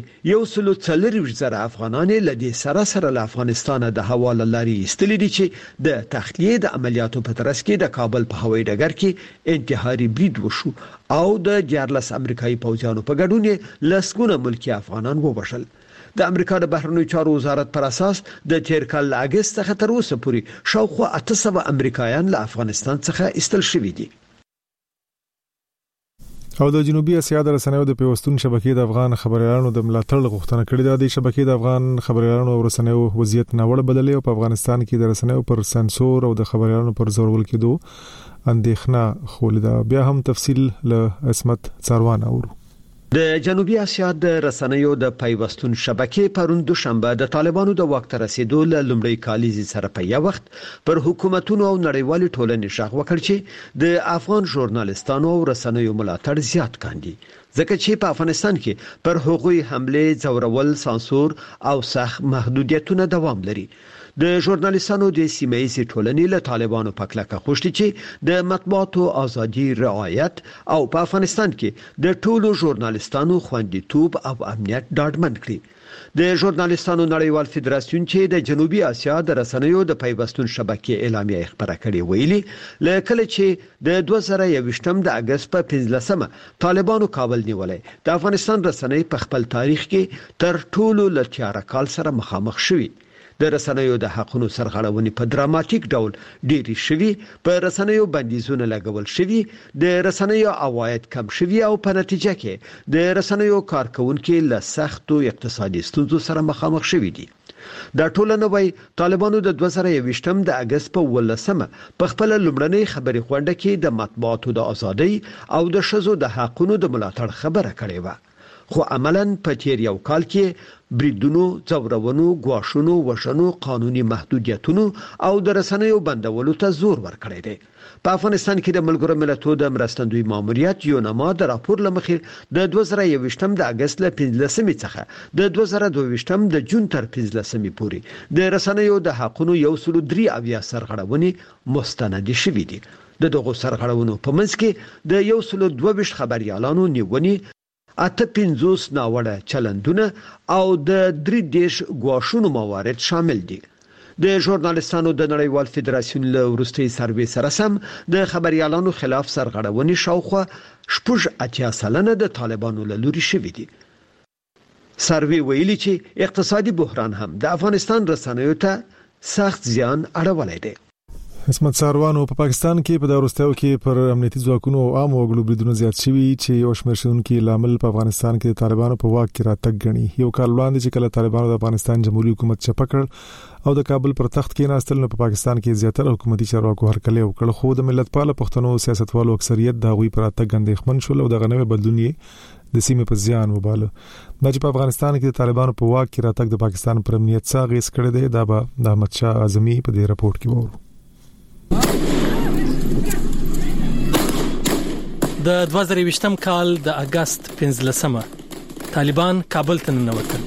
140,000 افغانان له دې سره له افغانستان د هوا لارې ایستلې دي چې د تخلیه د عملیاتو په ترڅ کې د کابل په هوایي ډګر کې انتحاري برید وشو او د 14 امریکایي پوځیانو په ګډون لسګونه ملکی افغانان ووژل. د امریکا د بهرنیو چارو وزارت پر اساس د تیر کال اگست څخه تر اوسه پورې شاوخوا 800 امریکایان له افغانستان څخه ایستل شوي دي. او د جنوبي اسیا د رسنیو د پیوستون شبکې د افغان خبريالانو د ملاتړ غوښتنه کړې ده. د شبکې د افغان خبريالانو او رسنیو وضعیت ناوړه بدلې او په افغانستان کې د رسنیو پر سانسور او د خبريالانو پر زورول کېدو اندېښنه خولیده. بیا هم تفصیل له اسمت څاروان اورو. د جنوبي اسیا د رسنیو د پیوستون شبکې پرون دوشنبه د طالبانو د واک ته رسیدو له لومړۍ کالیزې سره په یو وخت پر حکومتونو او نړیوالې ټولنې شغ وکړ چې د افغان ژورنالستانو او رسنیو ملاتړ زیات کاندي ځکه چې په افغانستان کې پر هغوی حمله ځورول سانسور او سخت محدودیتونه دوام لري. د ژورنالستانو د سیمایي ټولنې له طالبانو په کلکه خوشتي چې د مطبوعاتو ازادي رعایت او په افغانستان کې د ټولو ژورنالستانو خوندیتوب او امنیت ډاډمن کړي. د ژورنالستانو نړیوال فدراسیون چې د جنوبي اسیا د رسنیو د پیوستون شبکې اعلامیه خبره کړې ویلي لکه چې د 2021 د اگست په 15مه طالبانو کابل نیولې د افغانستان رسنۍ په خپل تاریخ کې تر ټولو لټیاره کال سره مخامخ شوي. د رسنیو د حقونو سرغړونې په دراماتیک ډول ډېری شوي، په رسنیو بندیزونه لګول شوي، د رسنیو عواید کم شوي او په نتیجه کې د رسنیو کارکونکو له سختو اقتصادي ستونزو سره مخامخ شوي دي. دا ټول نوې طالبانو د 2021 د اگست په 18مه په خپل لومړنۍ خبري غونډه کې د مطبوعاتو د ازادۍ او د شذو د حقونو د ملاتړ خبره کړې و. خو عملاً په تیر یو کال کې بریدونو، ځورونو، ګواښونو، وژنو، قانوني محدودیتونو او د رسنیو بندولو ته زور ورکړی دی. په افغانستان کې د ملګرو ملتونو د مرستندوی ماموریت یونما د راپور لمخې د 2021 د اگست له 15 څخه د 2022 د جون تر 15 پورې د رسنیو د حقوقو 103 سرغړونې مستند شوې دي. د دغه سرغړونو په منځ کې د 122 خبريالانو نیونې، 58 ناوړه چلندونه او د 33 ګواښونو موارد شامل دي. د ژورنالستانو د نړیوال فدراسیون له وروستي سروې سره سم د خبريالانو خلاف سرغړونې شاوخوا 80% د طالبانو له لوري شوې دي. سروې ویلي چې اقتصادي بحران هم د افغانستان رسنیو ته سخت زیان اړولی دی. اسمت ساروانو په پاکستان کې په داروستیو کې پر امنیتي ځواکونو او عام وګړو بریدونه زیات شوي چې یو شمېر شونکي لامل په افغانستان کې د طالبانو په واک کې راتګ غني. یو کال وړاندې چې کله طالبانو د افغانستان جمهوریت حکومت چپکړ او د کابل پر تخت کې ناستل، نو په پاکستان کې زیاتره حکومتي چارواکو هرکلی وکړ، خو د ملتپال پښتنو سیاستوالو اکثریت د غوي پر راتګ اندېښمن شول او د غنوي بدلون یې د سیمې په زیان وباله. دا چې په افغانستان کې د طالبانو په واک کې راتګ د پاکستان پر امنیت څخه غیس کړی دی، دا به د احمد شاه اعظمي په دې راپورټ کې وورو. د 2020 کال د اگست 15 طالبان کابل ته ننوتل.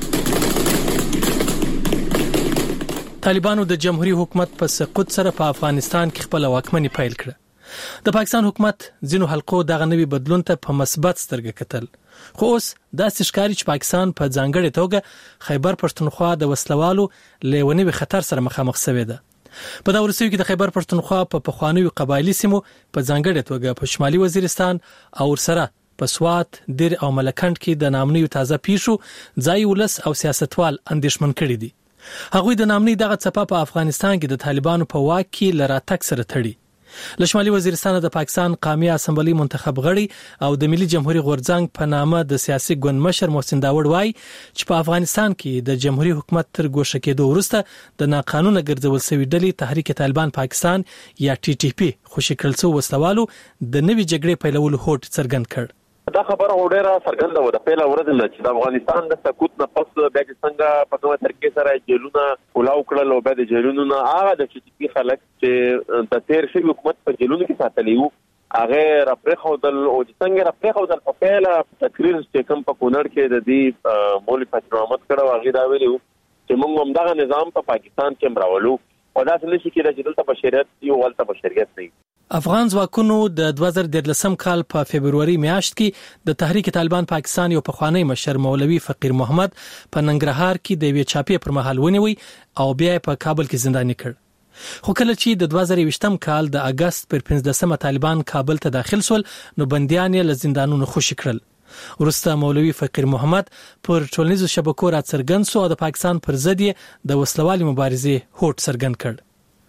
طالبانو د جمهوریت حکومت په سقوط سره په افغانستان کې خپل واکمني پیل کړه. د پاکستان حکومت ځینو حلقو دغه نوي بدلون ته په مثبت سترګه کتل، خو اوس داسې ښکاري چې پاکستان په ځانګړې توګه خیبر پښتونخوا د وسلوالو لیونی خطر سره مخامخ شوی ده. په دا ورسېو کې د خیبر پښتونخوا په پخوانیو قبایلی سیمو په ځانګړې توګه په شمالي وزیرستان او سره په سوات، دیر او ملکند کې د نامنیو تازه پیښو ځای ولس او سیاستوال اندېښمن کړي دي. هغوی د نامنی دغه څپه په افغانستان کې د طالبانو په واک کې لراتک سره تړي. له شمالي وزیرستان د پاکستان قومي اسمبلی منتخب غړي او د ملي جمهوریت غورځنګ په نامه د سیاسي ګوند مشر محسن داوړ وایي چې په افغانستان کې د جمهوریت حکومت تر ګوښه کېدو وروسته د ناقانونه ګرځول شوی ډلې تحریک طالبان پاکستان یا TTP خوشی کړل څو وسلوالو د نوي جګړې پیلولو هوډ څرګند کړ. دا خبره وړه څرګنده و د پیله ورځ نه چې د افغانستان د سقوط نه پس بیا څنګه په کومه طریقې سره جیلونه کولاو کړل او بیا د جیلونو نه هغه د TTP خلک چې د تیر شوی حکومت په جیلونو کې ساتلی وو هغه راپرخودل او څنګه راپرخودل په پیله تقریر چې کوم په کونړ کې د دې مولوی پاترامت کړه هغه دا ویلو چې موږ هم دغه نظام په پاکستان کې مرولو او دا څه نشي کېدای چې دلته بشریت یو ولته بشریت نه. افغان ځواکونو د 2013 کال په فبرवरी میاشت کې د تحریک طالبان پاکستان یو پخوانی مشر مولوی فقیر محمد په ننګرهار کې د وی چاپی پر مهال ونیوي او بیا په کابل کې زنداني کړ. خو کله چې د 2020 کال د اگست پر 15 طالبان کابل ته داخل شول، نو بنديان یې له زندانونو خوشی کړل. ورسته مولوی فقیر محمد پر ټولنیزو شبکو را څرګند شو او د پاکستان پر ضد د وسلوالي مبارزې هوډ څرګند کړ.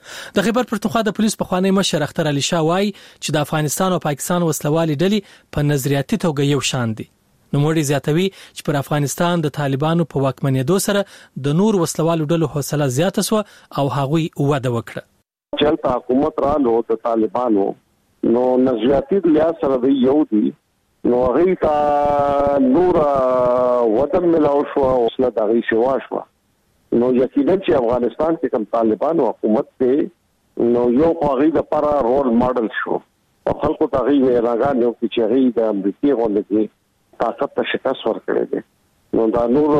د خیبر پښتونخوا د پولیس پخوانی مشر اختر علي شاه وایي چې د افغانستان او پاکستان وسلوالي ډلې په نظریاتي توګه یو شان دي. نو موږ زیاتوي چې پر افغانستان د طالبانو په واکمنېدو سره د نور وسلوالو ډلو حوصله زیاته شو او هغوی وده وکړه. چې په حکومت رالو د طالبانو نو نظریاتي لحاظ سره یو دي، نو هغه ته نور وطن ملاو شو او حوصله دغه شوا شو. نو یقینا چې افغانستان کې کوم طالبانو حکومت ته نو یو هغه د لپاره رول ماډل شو او خلکو ته هغه راغان یو چې هغه د امریکای غونډې طاقت ته شکست ورکړي دي. نو دا نور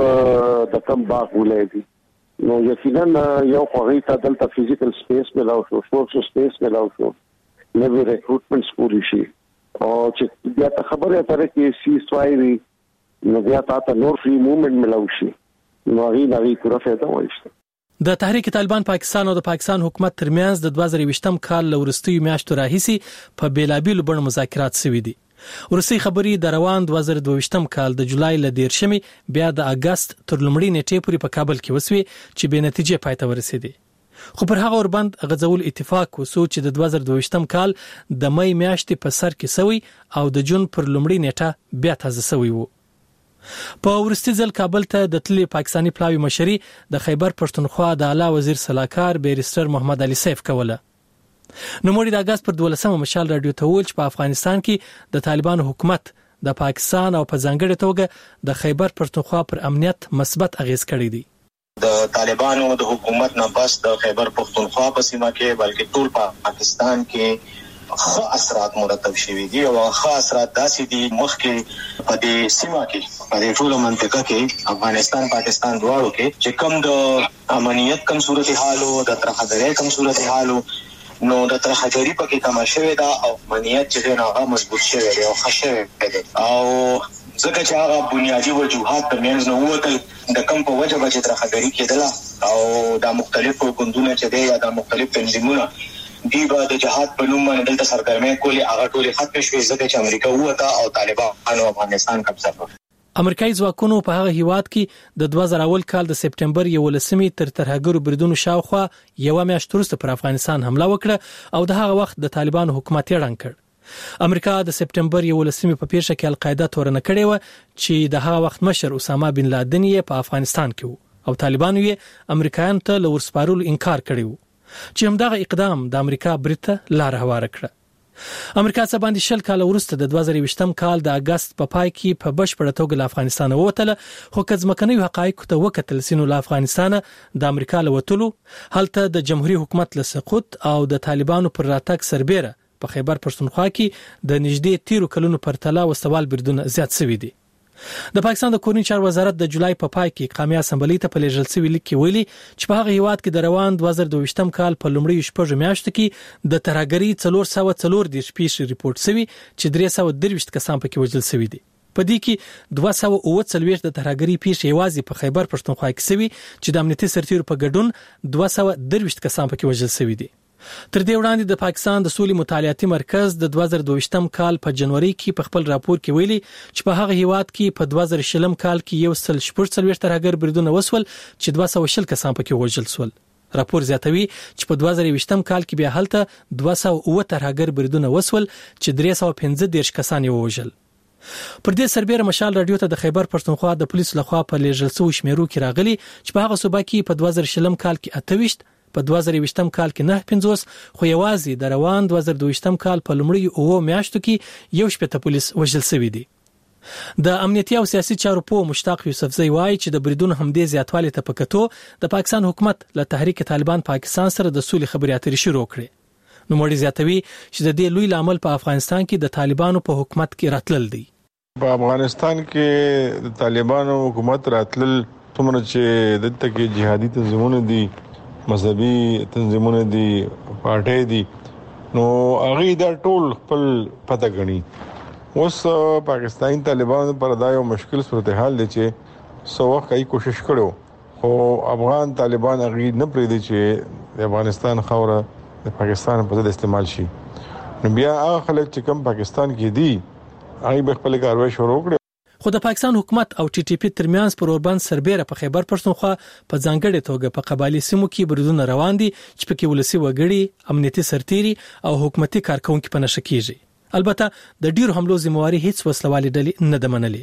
د کم باغ ولې دي، نو یقینا یو هغه ته دلته فزیکل سپیس ملاو شو، سپورټ سپیس ملاو شو، نوی ریکروټمنټ سکول شي او چې بیا ته خبره اترې کې سی سوایي نو بیا ته نور فری موومېنټ ملاو شي. د تحریک طالبان پاکستان او د پاکستان حکومت ترمنځ د 2020 کال لورستیو میاشتو راهیسي په بیلابیلو بڼو مذاکرات شوي دي. ورسي خبري د روان 2022 کال د جولای ل 13 بیا د اگست تر لومړۍ نیټې پورې په کابل کې وسوي چې به نتیجه پای ته ورسېدي. خو پر هغه وربند غځول اتفاق وسو چې د 2022 کال د مې میاشتې په سر کې سوي او د جون پر لومړۍ نیټه بیا تازه سوي وو. په ورستي ځل کابل ته د تللی پاکستانی پلاوی مشري د خیبر پښتونخوا د اعلی وزیر سلاکار بیرستر محمد علي سیف کوله. نو موري د اگست پر 12 مشال رادیو ته ویل چې په افغانستان کې د طالبان حکومت د پاکستان او په ځانګړي توګه د خیبر پښتونخوا پر امنیت مثبت اغیز کړی دی. د طالبانو د حکومت نه بس د خیبر پښتونخوا په سیمه کې بلکې ټول پاکستان کې خو اثرات مرتب شوي دي او خو اثرات داسې دي مخکې په دې سیمه کې په دې ټول منطقه کې افغانستان پاکستان دواړو کې چې کوم د امنیت کم صورتحال او د ترهګرۍ کم صورتحال نو د ترهګرۍ په کې کم شوه دا او امنیت چې نه هغه مضبوط شوی دی او خښه دی او ځکه چې هغه بنیادی وجوهات د مینځ نه ووتل د کم په وجه چې ترهګرۍ کېدله او د مختلفو ګوندونو چې دی یا د مختلف تنظیمونو دی با د جهاد په نوم باندې دلته سرګرمي کولې هغه ټول ختم شوې ځکه چې امریکا وته او طالبانو افغانستان قبضه کړ. امریکایي ځواکونو په هغه هیواد کې د 2000 کال د سپټمبر 11 تر ترهګرو بریدونو شاوخوا یو میاشت وروسته پر افغانستان حمله وکړه او د هغه وخت د طالبانو حکومت یې ړنګ کړ. امریکا د سپټمبر 11 په پیښه کې القاعده تورن کړې و چې د هغه وخت مشر اسامه بن لادن یې په افغانستان کې و او طالبانو یې امریکایانو ته لور سپارلو انکار کړی و چې همدغه اقدام د امریکا بریته لار هواره کړه. امریکا څخه باندې 20 کال وروسته د 2020 کال د اگست په پای کې په بشپړه توګه له افغانستان ووتله خو کځمکني حقایق ته وکتل سينو له افغانستان د امریکا له وټلو هلته د جمهوریت حکومت له سقوط او د طالبانو پر راتګ سربېره په خیبر پښتونخوا کې د نږدې 13 کلونو پرتله وسوال بریدونه زیات شوي دي. د پاکستان د کورنی چارو وزارت د جولای په پای کې قومي اسمبلی ته په لېږل شوی لیک کې ویلي چې په هغه هیواد کې د روان 2022 کال په لومړۍ شپږ میاشتو کې د ترهګرۍ 404 پیښې ریپورت شوي چې 323 کسان پکې وژل شوي دي. په دې کې 240 د ترهګرۍ پیښې یوازې په خیبر پښتونخوا کې شوي چې د امنیتي سرتیرو په ګډون 223 کسان پکې وژل شوي دي. تر دې وړاندې د پاکستان د سولې مطالعاتي مرکز د 2022 کال په جنوري کې په خپل راپور کې ویلي چې په هغه هیواد کې په 2020 کال کې یو سل شپږ ترهګر بریدونه وسول چې 220 کسان پکې وژل شول. راپور زیاتوي چې په 2020 کال کې بیا هلته 207 ترهګر بریدونه وسول چې 315 کسان یې وژل. پر دې سربېره مشال رادیو ته د خیبر پښتونخوا د پولیسو لخوا په لېږل شوی شمیرو کې راغلي چې په هغه صوبه کې په 2020 کال کې 28 په 2020 کال کې 950 خو یوازې د روان 2022 کال په لومړۍ 9 میاشتو کې 18 پولیس وژل شوي دي. د امنیتي او سیاسي چارو په مشتاق یوسفزئی وایي چې د بریدونو همدې زیاتوالی ته پکتو د پاکستان حکومت له تحریک طالبان پاکستان سره د سولې خبرې اترې شروع کړې. نو مړي زیاتوي چې د دې لوی لامل په افغانستان کې د طالبانو په حکومت کې راتلل دي. په افغانستان کې د طالبانو حکومت راتلل څومره چې دلته کې جهادي تنظیمونه دي مذهبي تنظیمونه دي پارټي دي نو هغه دا ټول خپل پته غني. اوس پاکستاني طالبانو پر دا یو مشکل صورتحال دي چې سو وخت کوي کوشش کړو خو افغان طالبان هغه نه پریدي چې د افغانستان خوره د پاکستان په ضد استعمال شي. نو بیا هغه خلک چې کوم پاکستان کې دي هغه به خپل کاروای شروع کړي. خو د پاکستان حکومت او ټي ټي پی ترمنځ پر اوربند سربېره په خیبر پښتونخوا په ځانګړي توګه په قبایلی سیمو کې بریدونه روان دي چې پکې ولسی وګړي امنیتي سرتیري او حکومتي کارکونکو په نشه کېږي. البته د ډیرو حملو ذمہواری هیڅ وسلوالي ډلې نه دمنلې.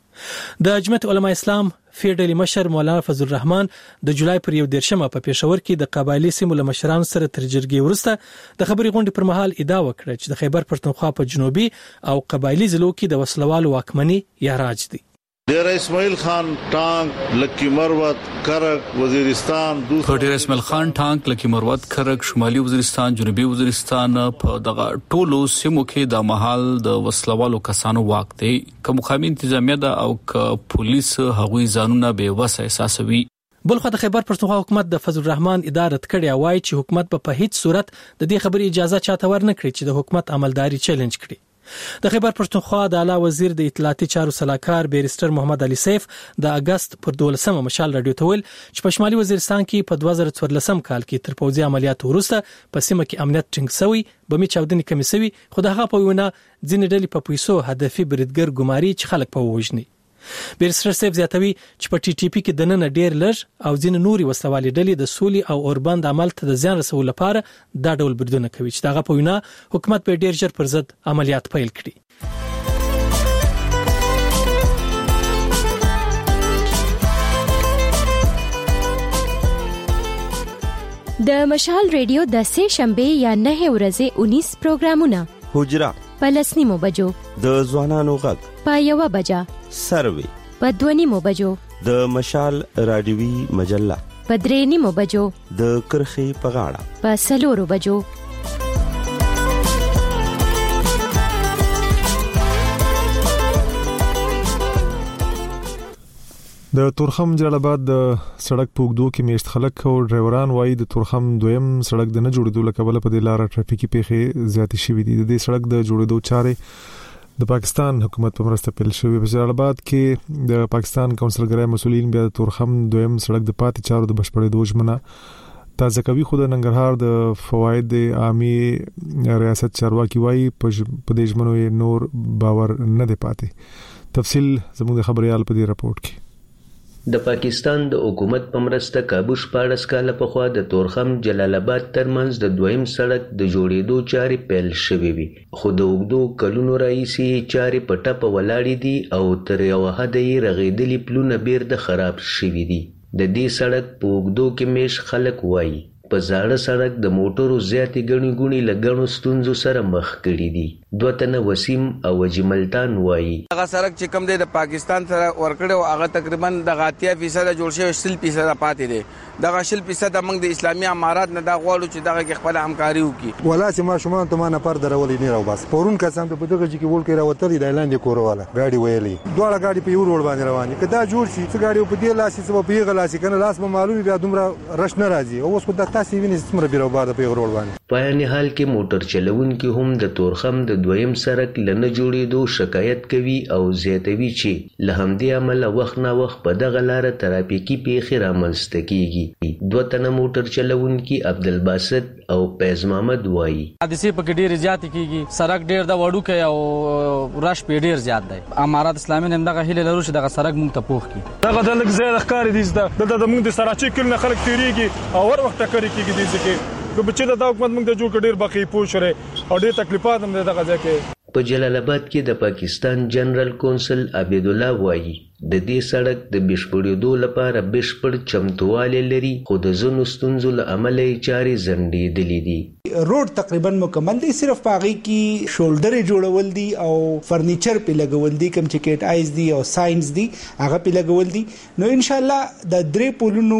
د جمعیت علماء اسلام فیډرالي مشر مولانا فضل الرحمن د جولای پر 11 په پېښور کې د قبایلی سیمو له مشرانو سره تر جرګې وروسته د خبري غونډې پر مهال ادعا وکړه چې د خیبر پښتونخوا په جنوبي او قبایلی ضلعو کې د وسلوالو واکمني یا راج دي. ډیر اسماعیل خان ټانک لکی مروت کرک وزیرستان ډیر اسماعیل خان ټانک لکی مروت کرک شمالي وزیرستان جنوبي وزیرستان په دغه ټولو سیمو کې د محل د وسلوالو کسانو واک دی. کوم مقامي انتظامیه ده او ک پولیس هغوی ځانونه به وسه احساسوي. بلخو د خیبر پښتونخوا حکومت د فضل الرحمن اداره کړي وایي چې حکومت په هیڅ صورت د دې خبرې اجازه چاته ورنکړي چې د حکومت عملداري چیلنج کړي. د خیبر پښتونخوا د اعلی وزیر د اطلاعاتي چارو صلاحکار بیرستر محمد علي سیف د اگست پر 12 مشال رادیو ته ویل چې په شمالي وزیرستان کې په 2014 کال کې تر پوځي عملیاتو وروسته په سیمه کې امنیت ټینګ شوی بمي چاودنې کمی شوی خو دغه په وینا ځینې ډلې په پیسو هدفي بریدګر ګماري چې خلک په وژني. بیرستر سیف زیاتوي چې په ټي ټي پی کې د نن ډیر لږ او ځینې نوري وسلوالي ډلې د سولې او اوربند عمل ته د زیان رسولو لپاره دا ډول بریدونه کوي چې دغه په وینا حکومت به ډیر ژر پر ضد عملیات پیل کړي. د مشال ریډیو د سه شنبه یا 9 ورځې 19 پروګرامونه حجره په 10:00 بجو، د ځوانانو غږ په 1 بجه، سروي په 2:30 بجو، د مشال رادیوي مجله په 3:30 بجو، د کرخي په غاړه په 4 بجو. د تورخم جلالاباد د سړک په اوږدو کې میشت خلک او ډرایوران وایي د تورخم دویم سړک د نه جوړېدو لکه په دې لار ټرافیکي پیښې زیاتې شوې دي. د دې سړک د جوړېدو چارې د پاکستان حکومت په مرسته پیل شوې. په جلالاباد کې د پاکستان کونسلګرۍ مسؤلین بیا د تورخم دویم سړک د پاتې چارو د بشپړېدو ژمنه تازه کوي. خو د ننګرهار د فواید عامي ریاست چارواکي وایي په دې ژمنو نور باور نه دی پاتې. تفصیل زموږ د خبريال په دې راپورټ کې. د پاکستان د حکومت په مرسته کابو 14 کاله پخوا د تورخم جلالاباد ترمنځ د دویم سړک د جوړېدو چارې پیل شوې وي، خو د اوږدو کلونو راهیسې چارې په ټپه ولاړې دي او تر یوه حده یې رغېدلي پلونه بیرته خراب شوي دي. د دې سړک په اوږدو کې میش خلک وایي په زاړه سړک د موټرو زیاتې ګڼې ګوڼې له ګڼو ستونزو سره مخ کړي دي. 2 تنه وسیم او وجملتان وایي هغه سړک چې کوم دی د پاکستان سره ورکړو هغه تقریبا د 80% جوړ شوی 60% پاتې دی. دغه 60% موږ د اسلامي امارات نه دا غواړو چې دغه کې خپل همکاري وکړي. ولا چې ما شومان ته ما نه پر درولې نه راو بس پورون کسان ته په دغه کې ول کې راوتلې د اعلان د کورواله ګاډي ویلې دوه ګاډي په یو روډ باندې رواني کدا جوړ شي چې ګاډي په دې لاسي سبب په غلاسي کنه لاس به معلومي بیا دومره رش نه راځي او اوس په د تاسو ویني څومره بیرو بعد په روډ باندې. په یعنی حال کې موټر چلوونکي هم د تورخم د دویم سړک لنه جوړېدو شکایت کوي او زیاتوي چې له همدې عمله وخت نه وخت په دغه لار ترافیکي پیښې رامنځته کیږي. 2 تنه موټر چلوونکي عبدالباسط او فیض محمد وایي حادثې په ډېر زیات کیږي، سړک ډېر د وړو کې او رش په ډېر زیات دی. امارات اسلامي هم دغه هیله لرو چې دغه سړک مونږ ته پوښ کړي. دغه د لږ زیات ښکار دي د موږ د سراچي کله خلک تیریږي او ور وخت کړی کیږي دي چې که بچی د حکومت موږ د جوړ کډیر باقي پوښره او ډېر تکلیفات هم دغه ځکه. په جلال آباد کې د پاکستان جنرال کونسل عبید الله وایي د دې سړک د بشپړېدو لپاره بشپړ چمتووالی لري، خو د ځینو ستونزو له امله یې چارې ځنډېدلې دي. روډ تقریبا مکمل دی، صرف پاغي کې شولډر جوړول دي او فرنیچر په لګول دي، کوم چې کېټ آیز دي او ساينس دي هغه په لګول دي. نو ان شاء الله د درې پولونو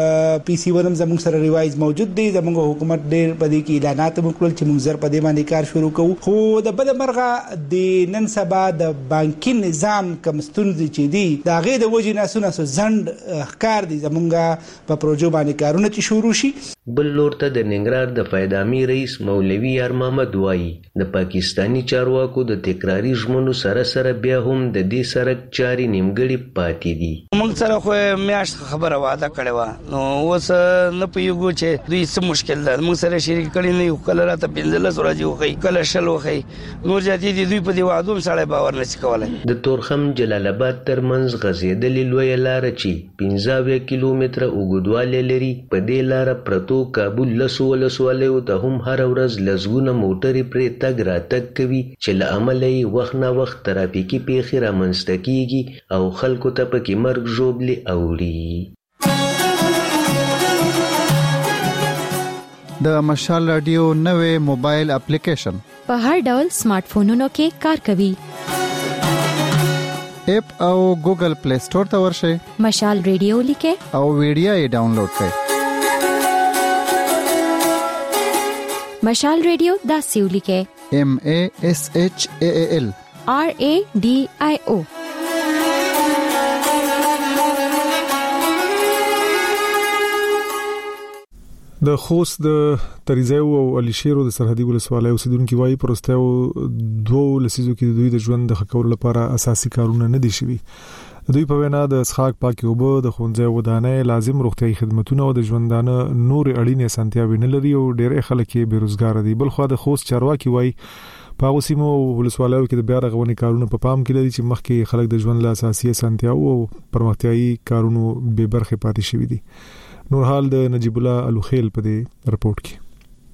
پی سی ورم زموږ سره ریوایز موجود دی. زموږ حکومت ډېر په دې کې اعلانات وکړل چې موږ زر په دې باندې کار شروع کوو. خو د بل مرغه د نن سبا د بانکي نظام کوم ستونزې چې دي دا غي د وجې ناسونه زند ښکار دي زمونږه په پروژو باندې کارونه چې شروع شي. بل لور ته د ننګرهار د فایدامي رئیس مولوي یار محمد وایي د پاکستانی چارواکو د تکراری ژمنو سره سره بیا هم د دې سړک چارې نیمګړې پاتې دي. موږ سره خو میاشت خبره وعده کړې و، نو اوس نه پوهیږو چې دوی څه مشکل ده. موږ سره شریک کړي نه یو، کله راته 15 ورځې وخی، کله 20 وخی، نور زیاتې دي. دوی په دې وعدو سره باور نشي کولای. د تورخم جلال آباد ترمنځ غځېدلې لویه لاره چې 15 کیلومتره اوږدوالی لري، په دې لاره پرتو کابل لسو ولسوالیو ته هم هر ورځ لسګونه موټرې پرې تګ راتګ کوي چې له امله یې وخت نه وخت ترافیکي پیښې رامنځته کیږي او خلکو ته پکې مرګ ژوبلې اوړي. د مشال رادیو نوې موبایل اپلیکیشن په هر ډول سمارټ فونونو کې کار کوي. اپ او ګوګل پلی سٹور ته ورشئ، مشال رادیو لیکه او ویډیو یې ډاونلوډ کړئ. مشال رادیو داسې ولیکه MASHAAL RADIO. د خوست د تریزایو او علي شیرو د سرحدي ولسوالۍ اوسیدونکو وایي پرستیو 2 لسیزو کې د دوی د ژوند د خکول لپاره اساسي کارونه نه دي شوي. دوی په وینا د اسحاق پاکي اوبه د خونځای ودانۍ لازم روغتيایي خدماتونه او د ژوندانه نور اړینې سنتیاوي نه لري او ډېر خلک یې بیروزګار دي. بل خو د خوست چارواکي وایي په اوسمو ولسوالۍ کې د بیا رغونې کارونه په پام کې لري چې مخکې خلک د ژوند له اساسي سنتیاو او پرمختیایي کارونو به برخه پاتې شوي دي. نور حال د نجیب الله الوخیل په دې رپورت کې.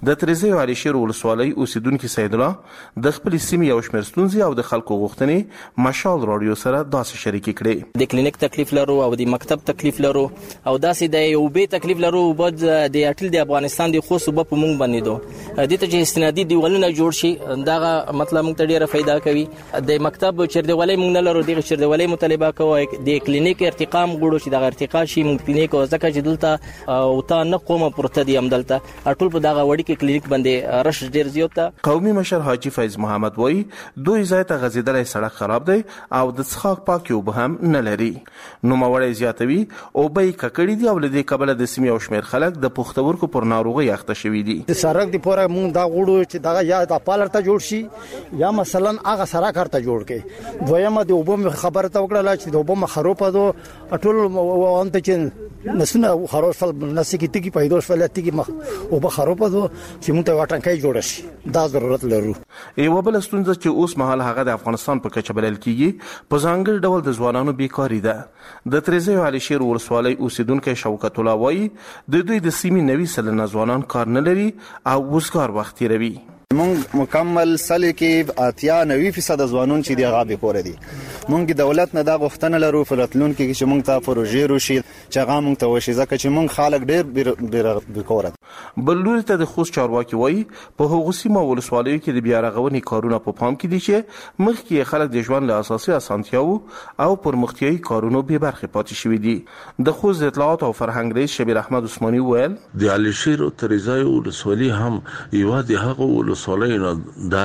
د تریزه علي شیر ولسوالۍ اوسیدونکو سید الله د خپل سیمې یو شمېر ستونزې او د خلکو غوښتنې مشال رادیو سره داسې شریک کړي. د کلینیک تکلیف لرو او د مکتب تکلیف لرو او داسې د یو به تکلیف لرو بعد د اټل د افغانستان د خو صوبه په مونږ باندې دو د ته چې استنادي دیوالونه جوړ شي دا مطلب موږ ته ډیره فائدہ کوي. د مکتب چردولۍ موږ نه لرو د چردولۍ مطالبه کوي د کلینیک ارتقام غوړو چې د ارتقا شي موږ کلینیک او ځکه چې دلته او تا نه قومه پروت دي امدلته ټول په دغه وړي کې کلینیک باندې رش ډیر زیات. قومي مشر حاجی فیض محمد وای دوی ځای ته غزیدلې سړک خراب دی او د څښاک پاک یو به هم نه لري. نو موړی زیاتوي او به ککړې دي او لدې قبل د سیمې او شمیر خلک د پښتورګو پر ناروغي اخته شوي دي. د سړک دی پوره موږ دا غوړو چې دغه یا د پالر ته جوړ شي یا مثلا هغه سړک ته جوړ کړي. دویمه د وبم خبره ته وکړه چې د وبم خروپه دو ټول وانت چې نسونه خروش فل نسکی تیږي پیدا شول تیږي مخ او به خروپه دو چې موږ ته واټنکای جوړ شي دا ضرورت لرو. یو بل ستونزه چې اوس مهال هغه د افغانستان په کچه بلل کیږي په ځانګړي ډول د ځوانانو بیکاری ده. د تریزه علي شیر ولسوالۍ اوسیدونکو شوکت الله وایي د دوی د سیمې 90% ځوانان کار نه لري او وزګار وخت تیروي. مونږ مکمل سل کې 90% ځوانون چې دی غابې کور دي. مونږ دولت نه دا غوښتنه لرو فرتلون کې چې مونږ ته پروژې روشي چې هغه مونږ ته وشي ځکه چې مونږ خلک ډېر بیکاره. بل لوري ته د خوست چارواکي وایي په هغو سیمو ولسوالیو کې د بیا رغونې کارونه په پام کې دي چې مخکې خلک د ژوند له اساسي اسانتیاو او پرمختیایي کارونو بې برخې پاتې شوي دي. د خوست د اطلاعات او فرهنګ رئیس شبیر احمد عثماني ویل د علي شیر او تریزه ولسوالي هم یو د هغه ولسوالۍ نه دا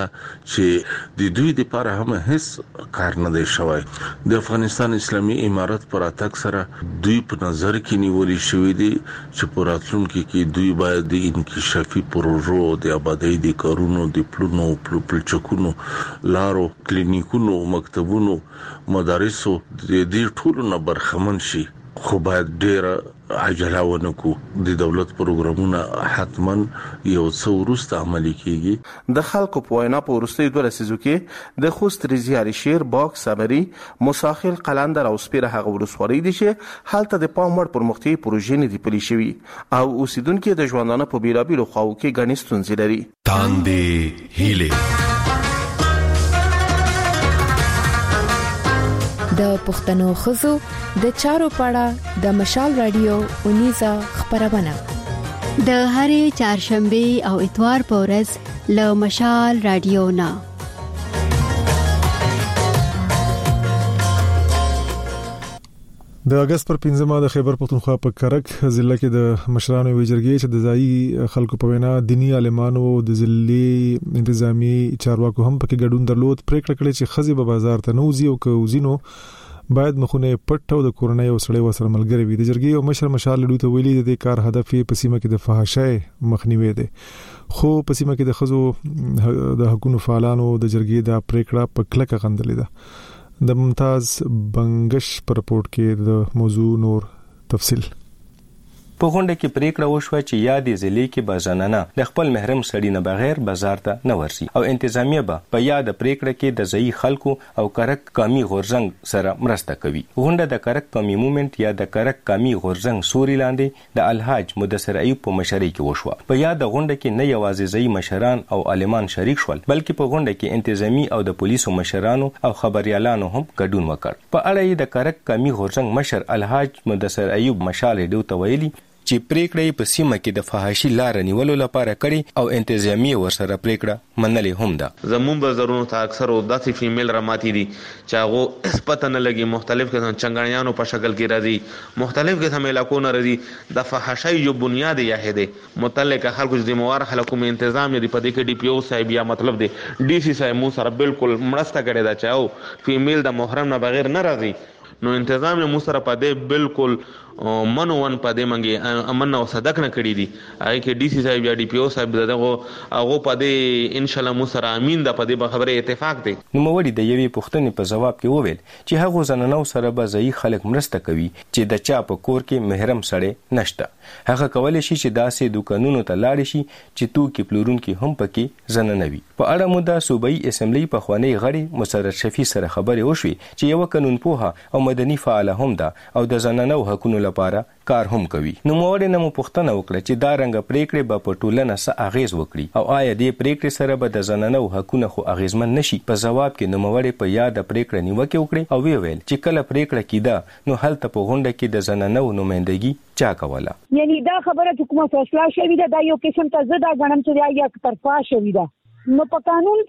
چې د دوی لپاره هم هیڅ کار نه دی شوی. د افغانستان اسلامي امارت پر اتاک سره دوی په نظر کې نیولې شوې دي چې په راتلونکي کې دوی باید د انکشافي پروژو د آبادی د کارونو د پلونو پلچکونو لارو کلینیکونو مکتبونو مدارسو د دې ټولو نه برخمن شي. خو باید ډیر عجله ونکو. د دولت پروګرامونه حتما یو څو وروسته عملي کیږي. د خلکو په وینا په وروستیو 2 لسیزو کې د خوست تریزه علي شیر باغ صبري مساخل قلندر او سپیره هغه ولسوالۍ دي چې هلته د پام وړ پرمختیایي پروژې نه دي پلي شوي او اوسیدونکو د ژوندانه په بیلابیلو خواو کې ګڼې ستونزې لري. تاندې هیله د پښتنو خزو د چارو پاړه د مشال رادیو 19 خبرونه د هرې چهارشنبه او اتوار په ورځ له مشال رادیو نه. د اگست پر 15 د خیبر پختونخوا په کرک ضلع کې د مشرانو ویجرګي چې د ځایي خلکو په وینا دینی عالمانو د ضلعي انتظامی چارواکو هم پکې ګډون درلود. پریکړه کړې چې خزي په بازار ته نوځي او کوزینو باید مخونه پټ او د کورنۍ او سړی وسره ملګری وي. د جرګي او مشر مشال لډو ته ویلي د کار هدف په سیمه کې د فحاشۍ مخنیوي دی. خو په سیمه کې د خزو د حقوقو فعالانو د جرګي د پریکړه په کلکه غندلې ده. د ممتاز بنگش پر رپورت کې د موضوع نور تفصیل. په غونډه کې پریکړه وشوه چې یا د ضلع کې بزنانه د خپل محرم سړی نه بغیر بازار ته نه ورسي او انتظامیه به په یاد پریکړه کې د ځای خلکو او کرک قومي غورزنګ سره مرسته کوي. غونډه د کرک قومي موومېنټ یا د کرک قومي غورزنګ سوري لاندې د الحاج مدثر ایوب په مشرۍ کې وشوه. په یاد غونډه کې نه یوازې ځای مشران او عالمان شریک شول بلکې په غونډه کې انتظامی او د پولیسو مشرانو او خبريالانو هم ګډون وکړ. په اړه د کرک قومي غورزنګ مشر الحاج مدثر ایوب مشال ډیو ته ویلي چې پریکړه په سیمه کې د فحاشي لار نیولو لپاره کړي او انتظامی ورسره پریکړه منلې هم ده. زمون بازارونو ته اکثر او داسې فیمیل راماتي دي چې هغه اثبات نه لګي مختلف قسم چنګړیانو په شکل کې راځي مختلف قسم علاقو نه راځي د فحاشۍ جو بنیاد یې ده متعلق خلکو ذمہوار خلکو می تنظیم دی په دې کې ډي پی او صاحب یا مطلب دی ډي سي صاحب مو سره بالکل مرسته کړي دا چې فیمیل د محرم نه بغیر نه راځي نو انتظام مو سره په دې بالکل منون په دې منګي امن او صدق نه کړی دي هغه کې ډي سي صاحب یا ډي پی او صاحب دغه هغه په دې ان شاء الله مو سره امین د په دې خبره اتفاق دی. نو موري د یوې پښتنې په جواب کې وویل چې هغه زنانو سره به ځای خلک مرسته کوي چې د چا په کور کې محرم سړی نشته. هغه کولای شي چې داسې دکانونو ته لاړ شي چې توکي پلورونکي هم پکې زنانه وي. په اړه مو د صوبایي اسمبلی په خوانی غړي مسرت شفیع سره خبرې وشوي چې یو قانون پوها او مدني فعال هم ده او د زنانو حقوقو لپاره کار هم کوي. نو موړ نه مو پوښتنه وکړه چې دا رنګ پریکړې به په ټولنه څه اغیز وکړي او آیا دې پریکړې سره به د زنانو حقوقونه خو اغیزمن نشي. په جواب کې نو موړ په یاد پریکړه نیوکه وکړي او ویل چې کله پریکړه کیده نو هلته په غونډه کې د زنانو نمائندګي چا کوله. یعنی دا خبره چې کومه فیصله شوې ده دا یو قسم ته زدا غنم چې یا یک طرفه شوې ده. نو په قانون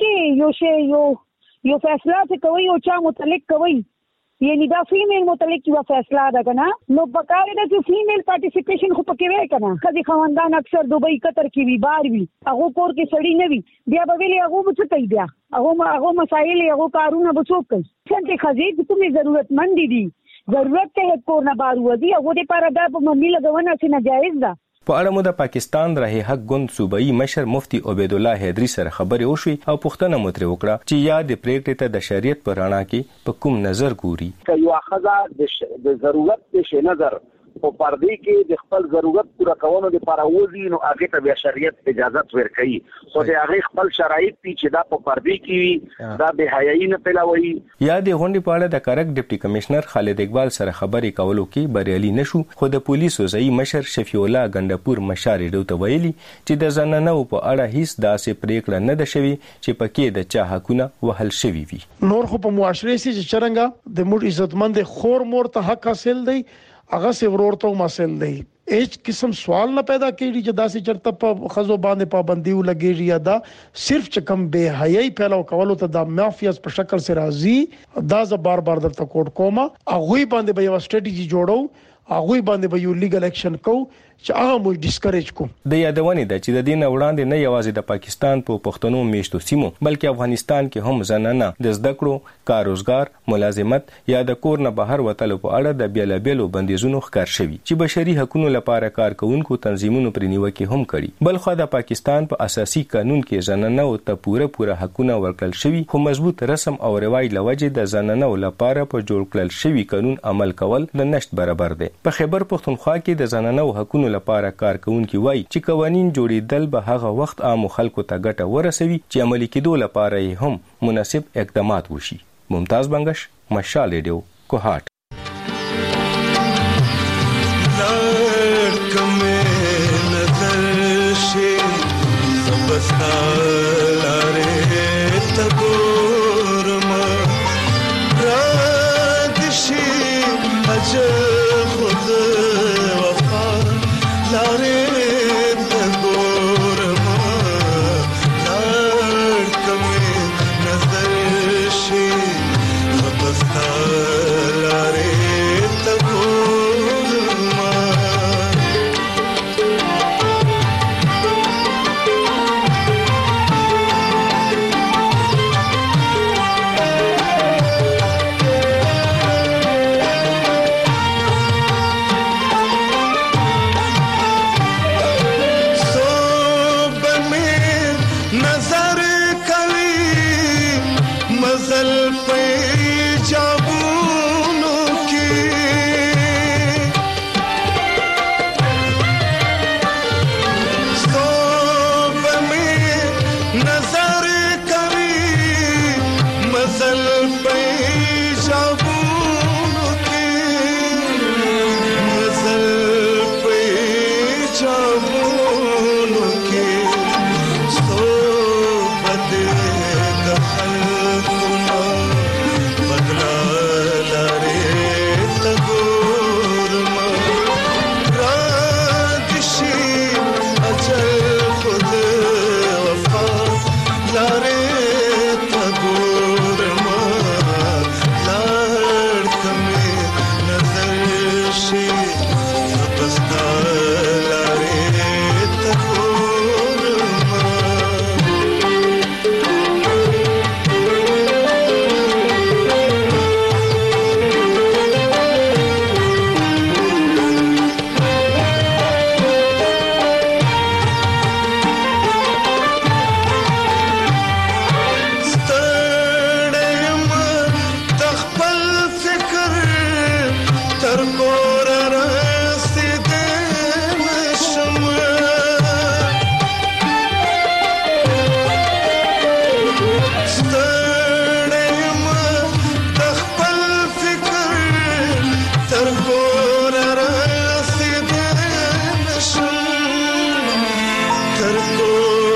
کې یو فیصله چې کوي او چا متعلق کوي یعنی دا فیمیل متعلق یو فیصله ده کنه. نو په کار ده چې فیمیل پارټیسیپیشن خو پکې وای کنه. کدي خواندان اکثر دوبۍ قطر کې وی بار وی هغه کور کې سړی نه وی بیا به ویلي هغه څه کوي بیا هغه مسایل هغه کارونه به څوک کوي. څنګه خزې کومې ضرورتمند دي ضرورت ته کور نه بار ودی هغه لپاره دا په ملي لګونه چې ناجایز ده. په اړه مو د پاکستان راه حق ګوند صوبایي مشر مفتی عبید الله حیدری سره خبرې وشوي او پوښتنه مو ترې وکړه چې یا د پریکړې ته د شریعت په رڼا کې په کوم نظر ګوري. یو اخذ د ضرورت د نظر په پردې کې د خپل ضرورت پوره کولو لپاره وځي نو هغه ته بیا شریعت اجازه ورکړي. خو د هغه خپل شرایط چې دا په پردې کې دا به حیايي نه پیلاوي. یا د غونډې په اړه د کارک ډیپټي کمشنر خالد اقبال سره خبرې کولو کې بریالي نشو. خو د پولیسو ځای مشر شفیع الله ګندپور مشار ډوته ویلي چې د زنانو په اړه هیڅ داسې پریکړه نه ده شوې چې پکې د چا حقونه وهل شوي وي. نور خو په معاشره کې چې څنګه د موږ عزتمند خور مور ته حق حاصل دی هغه سي ورورته مسل دی. هیڅ قسم سوال نه پیدا کیږي چې داسې چرته په خزو باندې پابندي ولګیږي یا دا صرف چې کم به حیاي پیلاو کولو ته د مافیاز په شکل سره راځي دا ز بار بار درته کوټ کومه هغه باندې به یو سټریټجی جوړو هغه باندې به یو لیګل اکشن کو چې هغه مو ډیسکریج کو. د یادونې ده چې د دین وړاندې نه یوازې د پاکستان په پښتنو میشتو سیمو بلکې افغانستان کې هم زنانه د زده کړو کاروزګار ملازمت یا د کور نه بهر وتلو په اړه د بیلابیلو بندیزونو ښکار شوي چې بشري حقوقو لپاره کارکونکو تنظیمونو پر نیوکه هم کړي. بل خو د پاکستان په اساسي قانون کې زنانه او ته پوره حقوقونه ورکړل شوي خو مضبوط رسم او رواج لوجه د زنانه لپاره په جوړ کړل شوی قانون عمل کول د نشټ برابر دی. په خیبر پښتونخوا کې د زنانه حقوقو لپاره کارکونکي وایي چې قوانين جوړیدل به هغه وخت عام خلکو ته ګټه ورسوي چې عملي کېدو لپاره هم مناسب اقدامات وشي. ممتاز بنگش، مشال ریډیو، کوهاټ. سر کو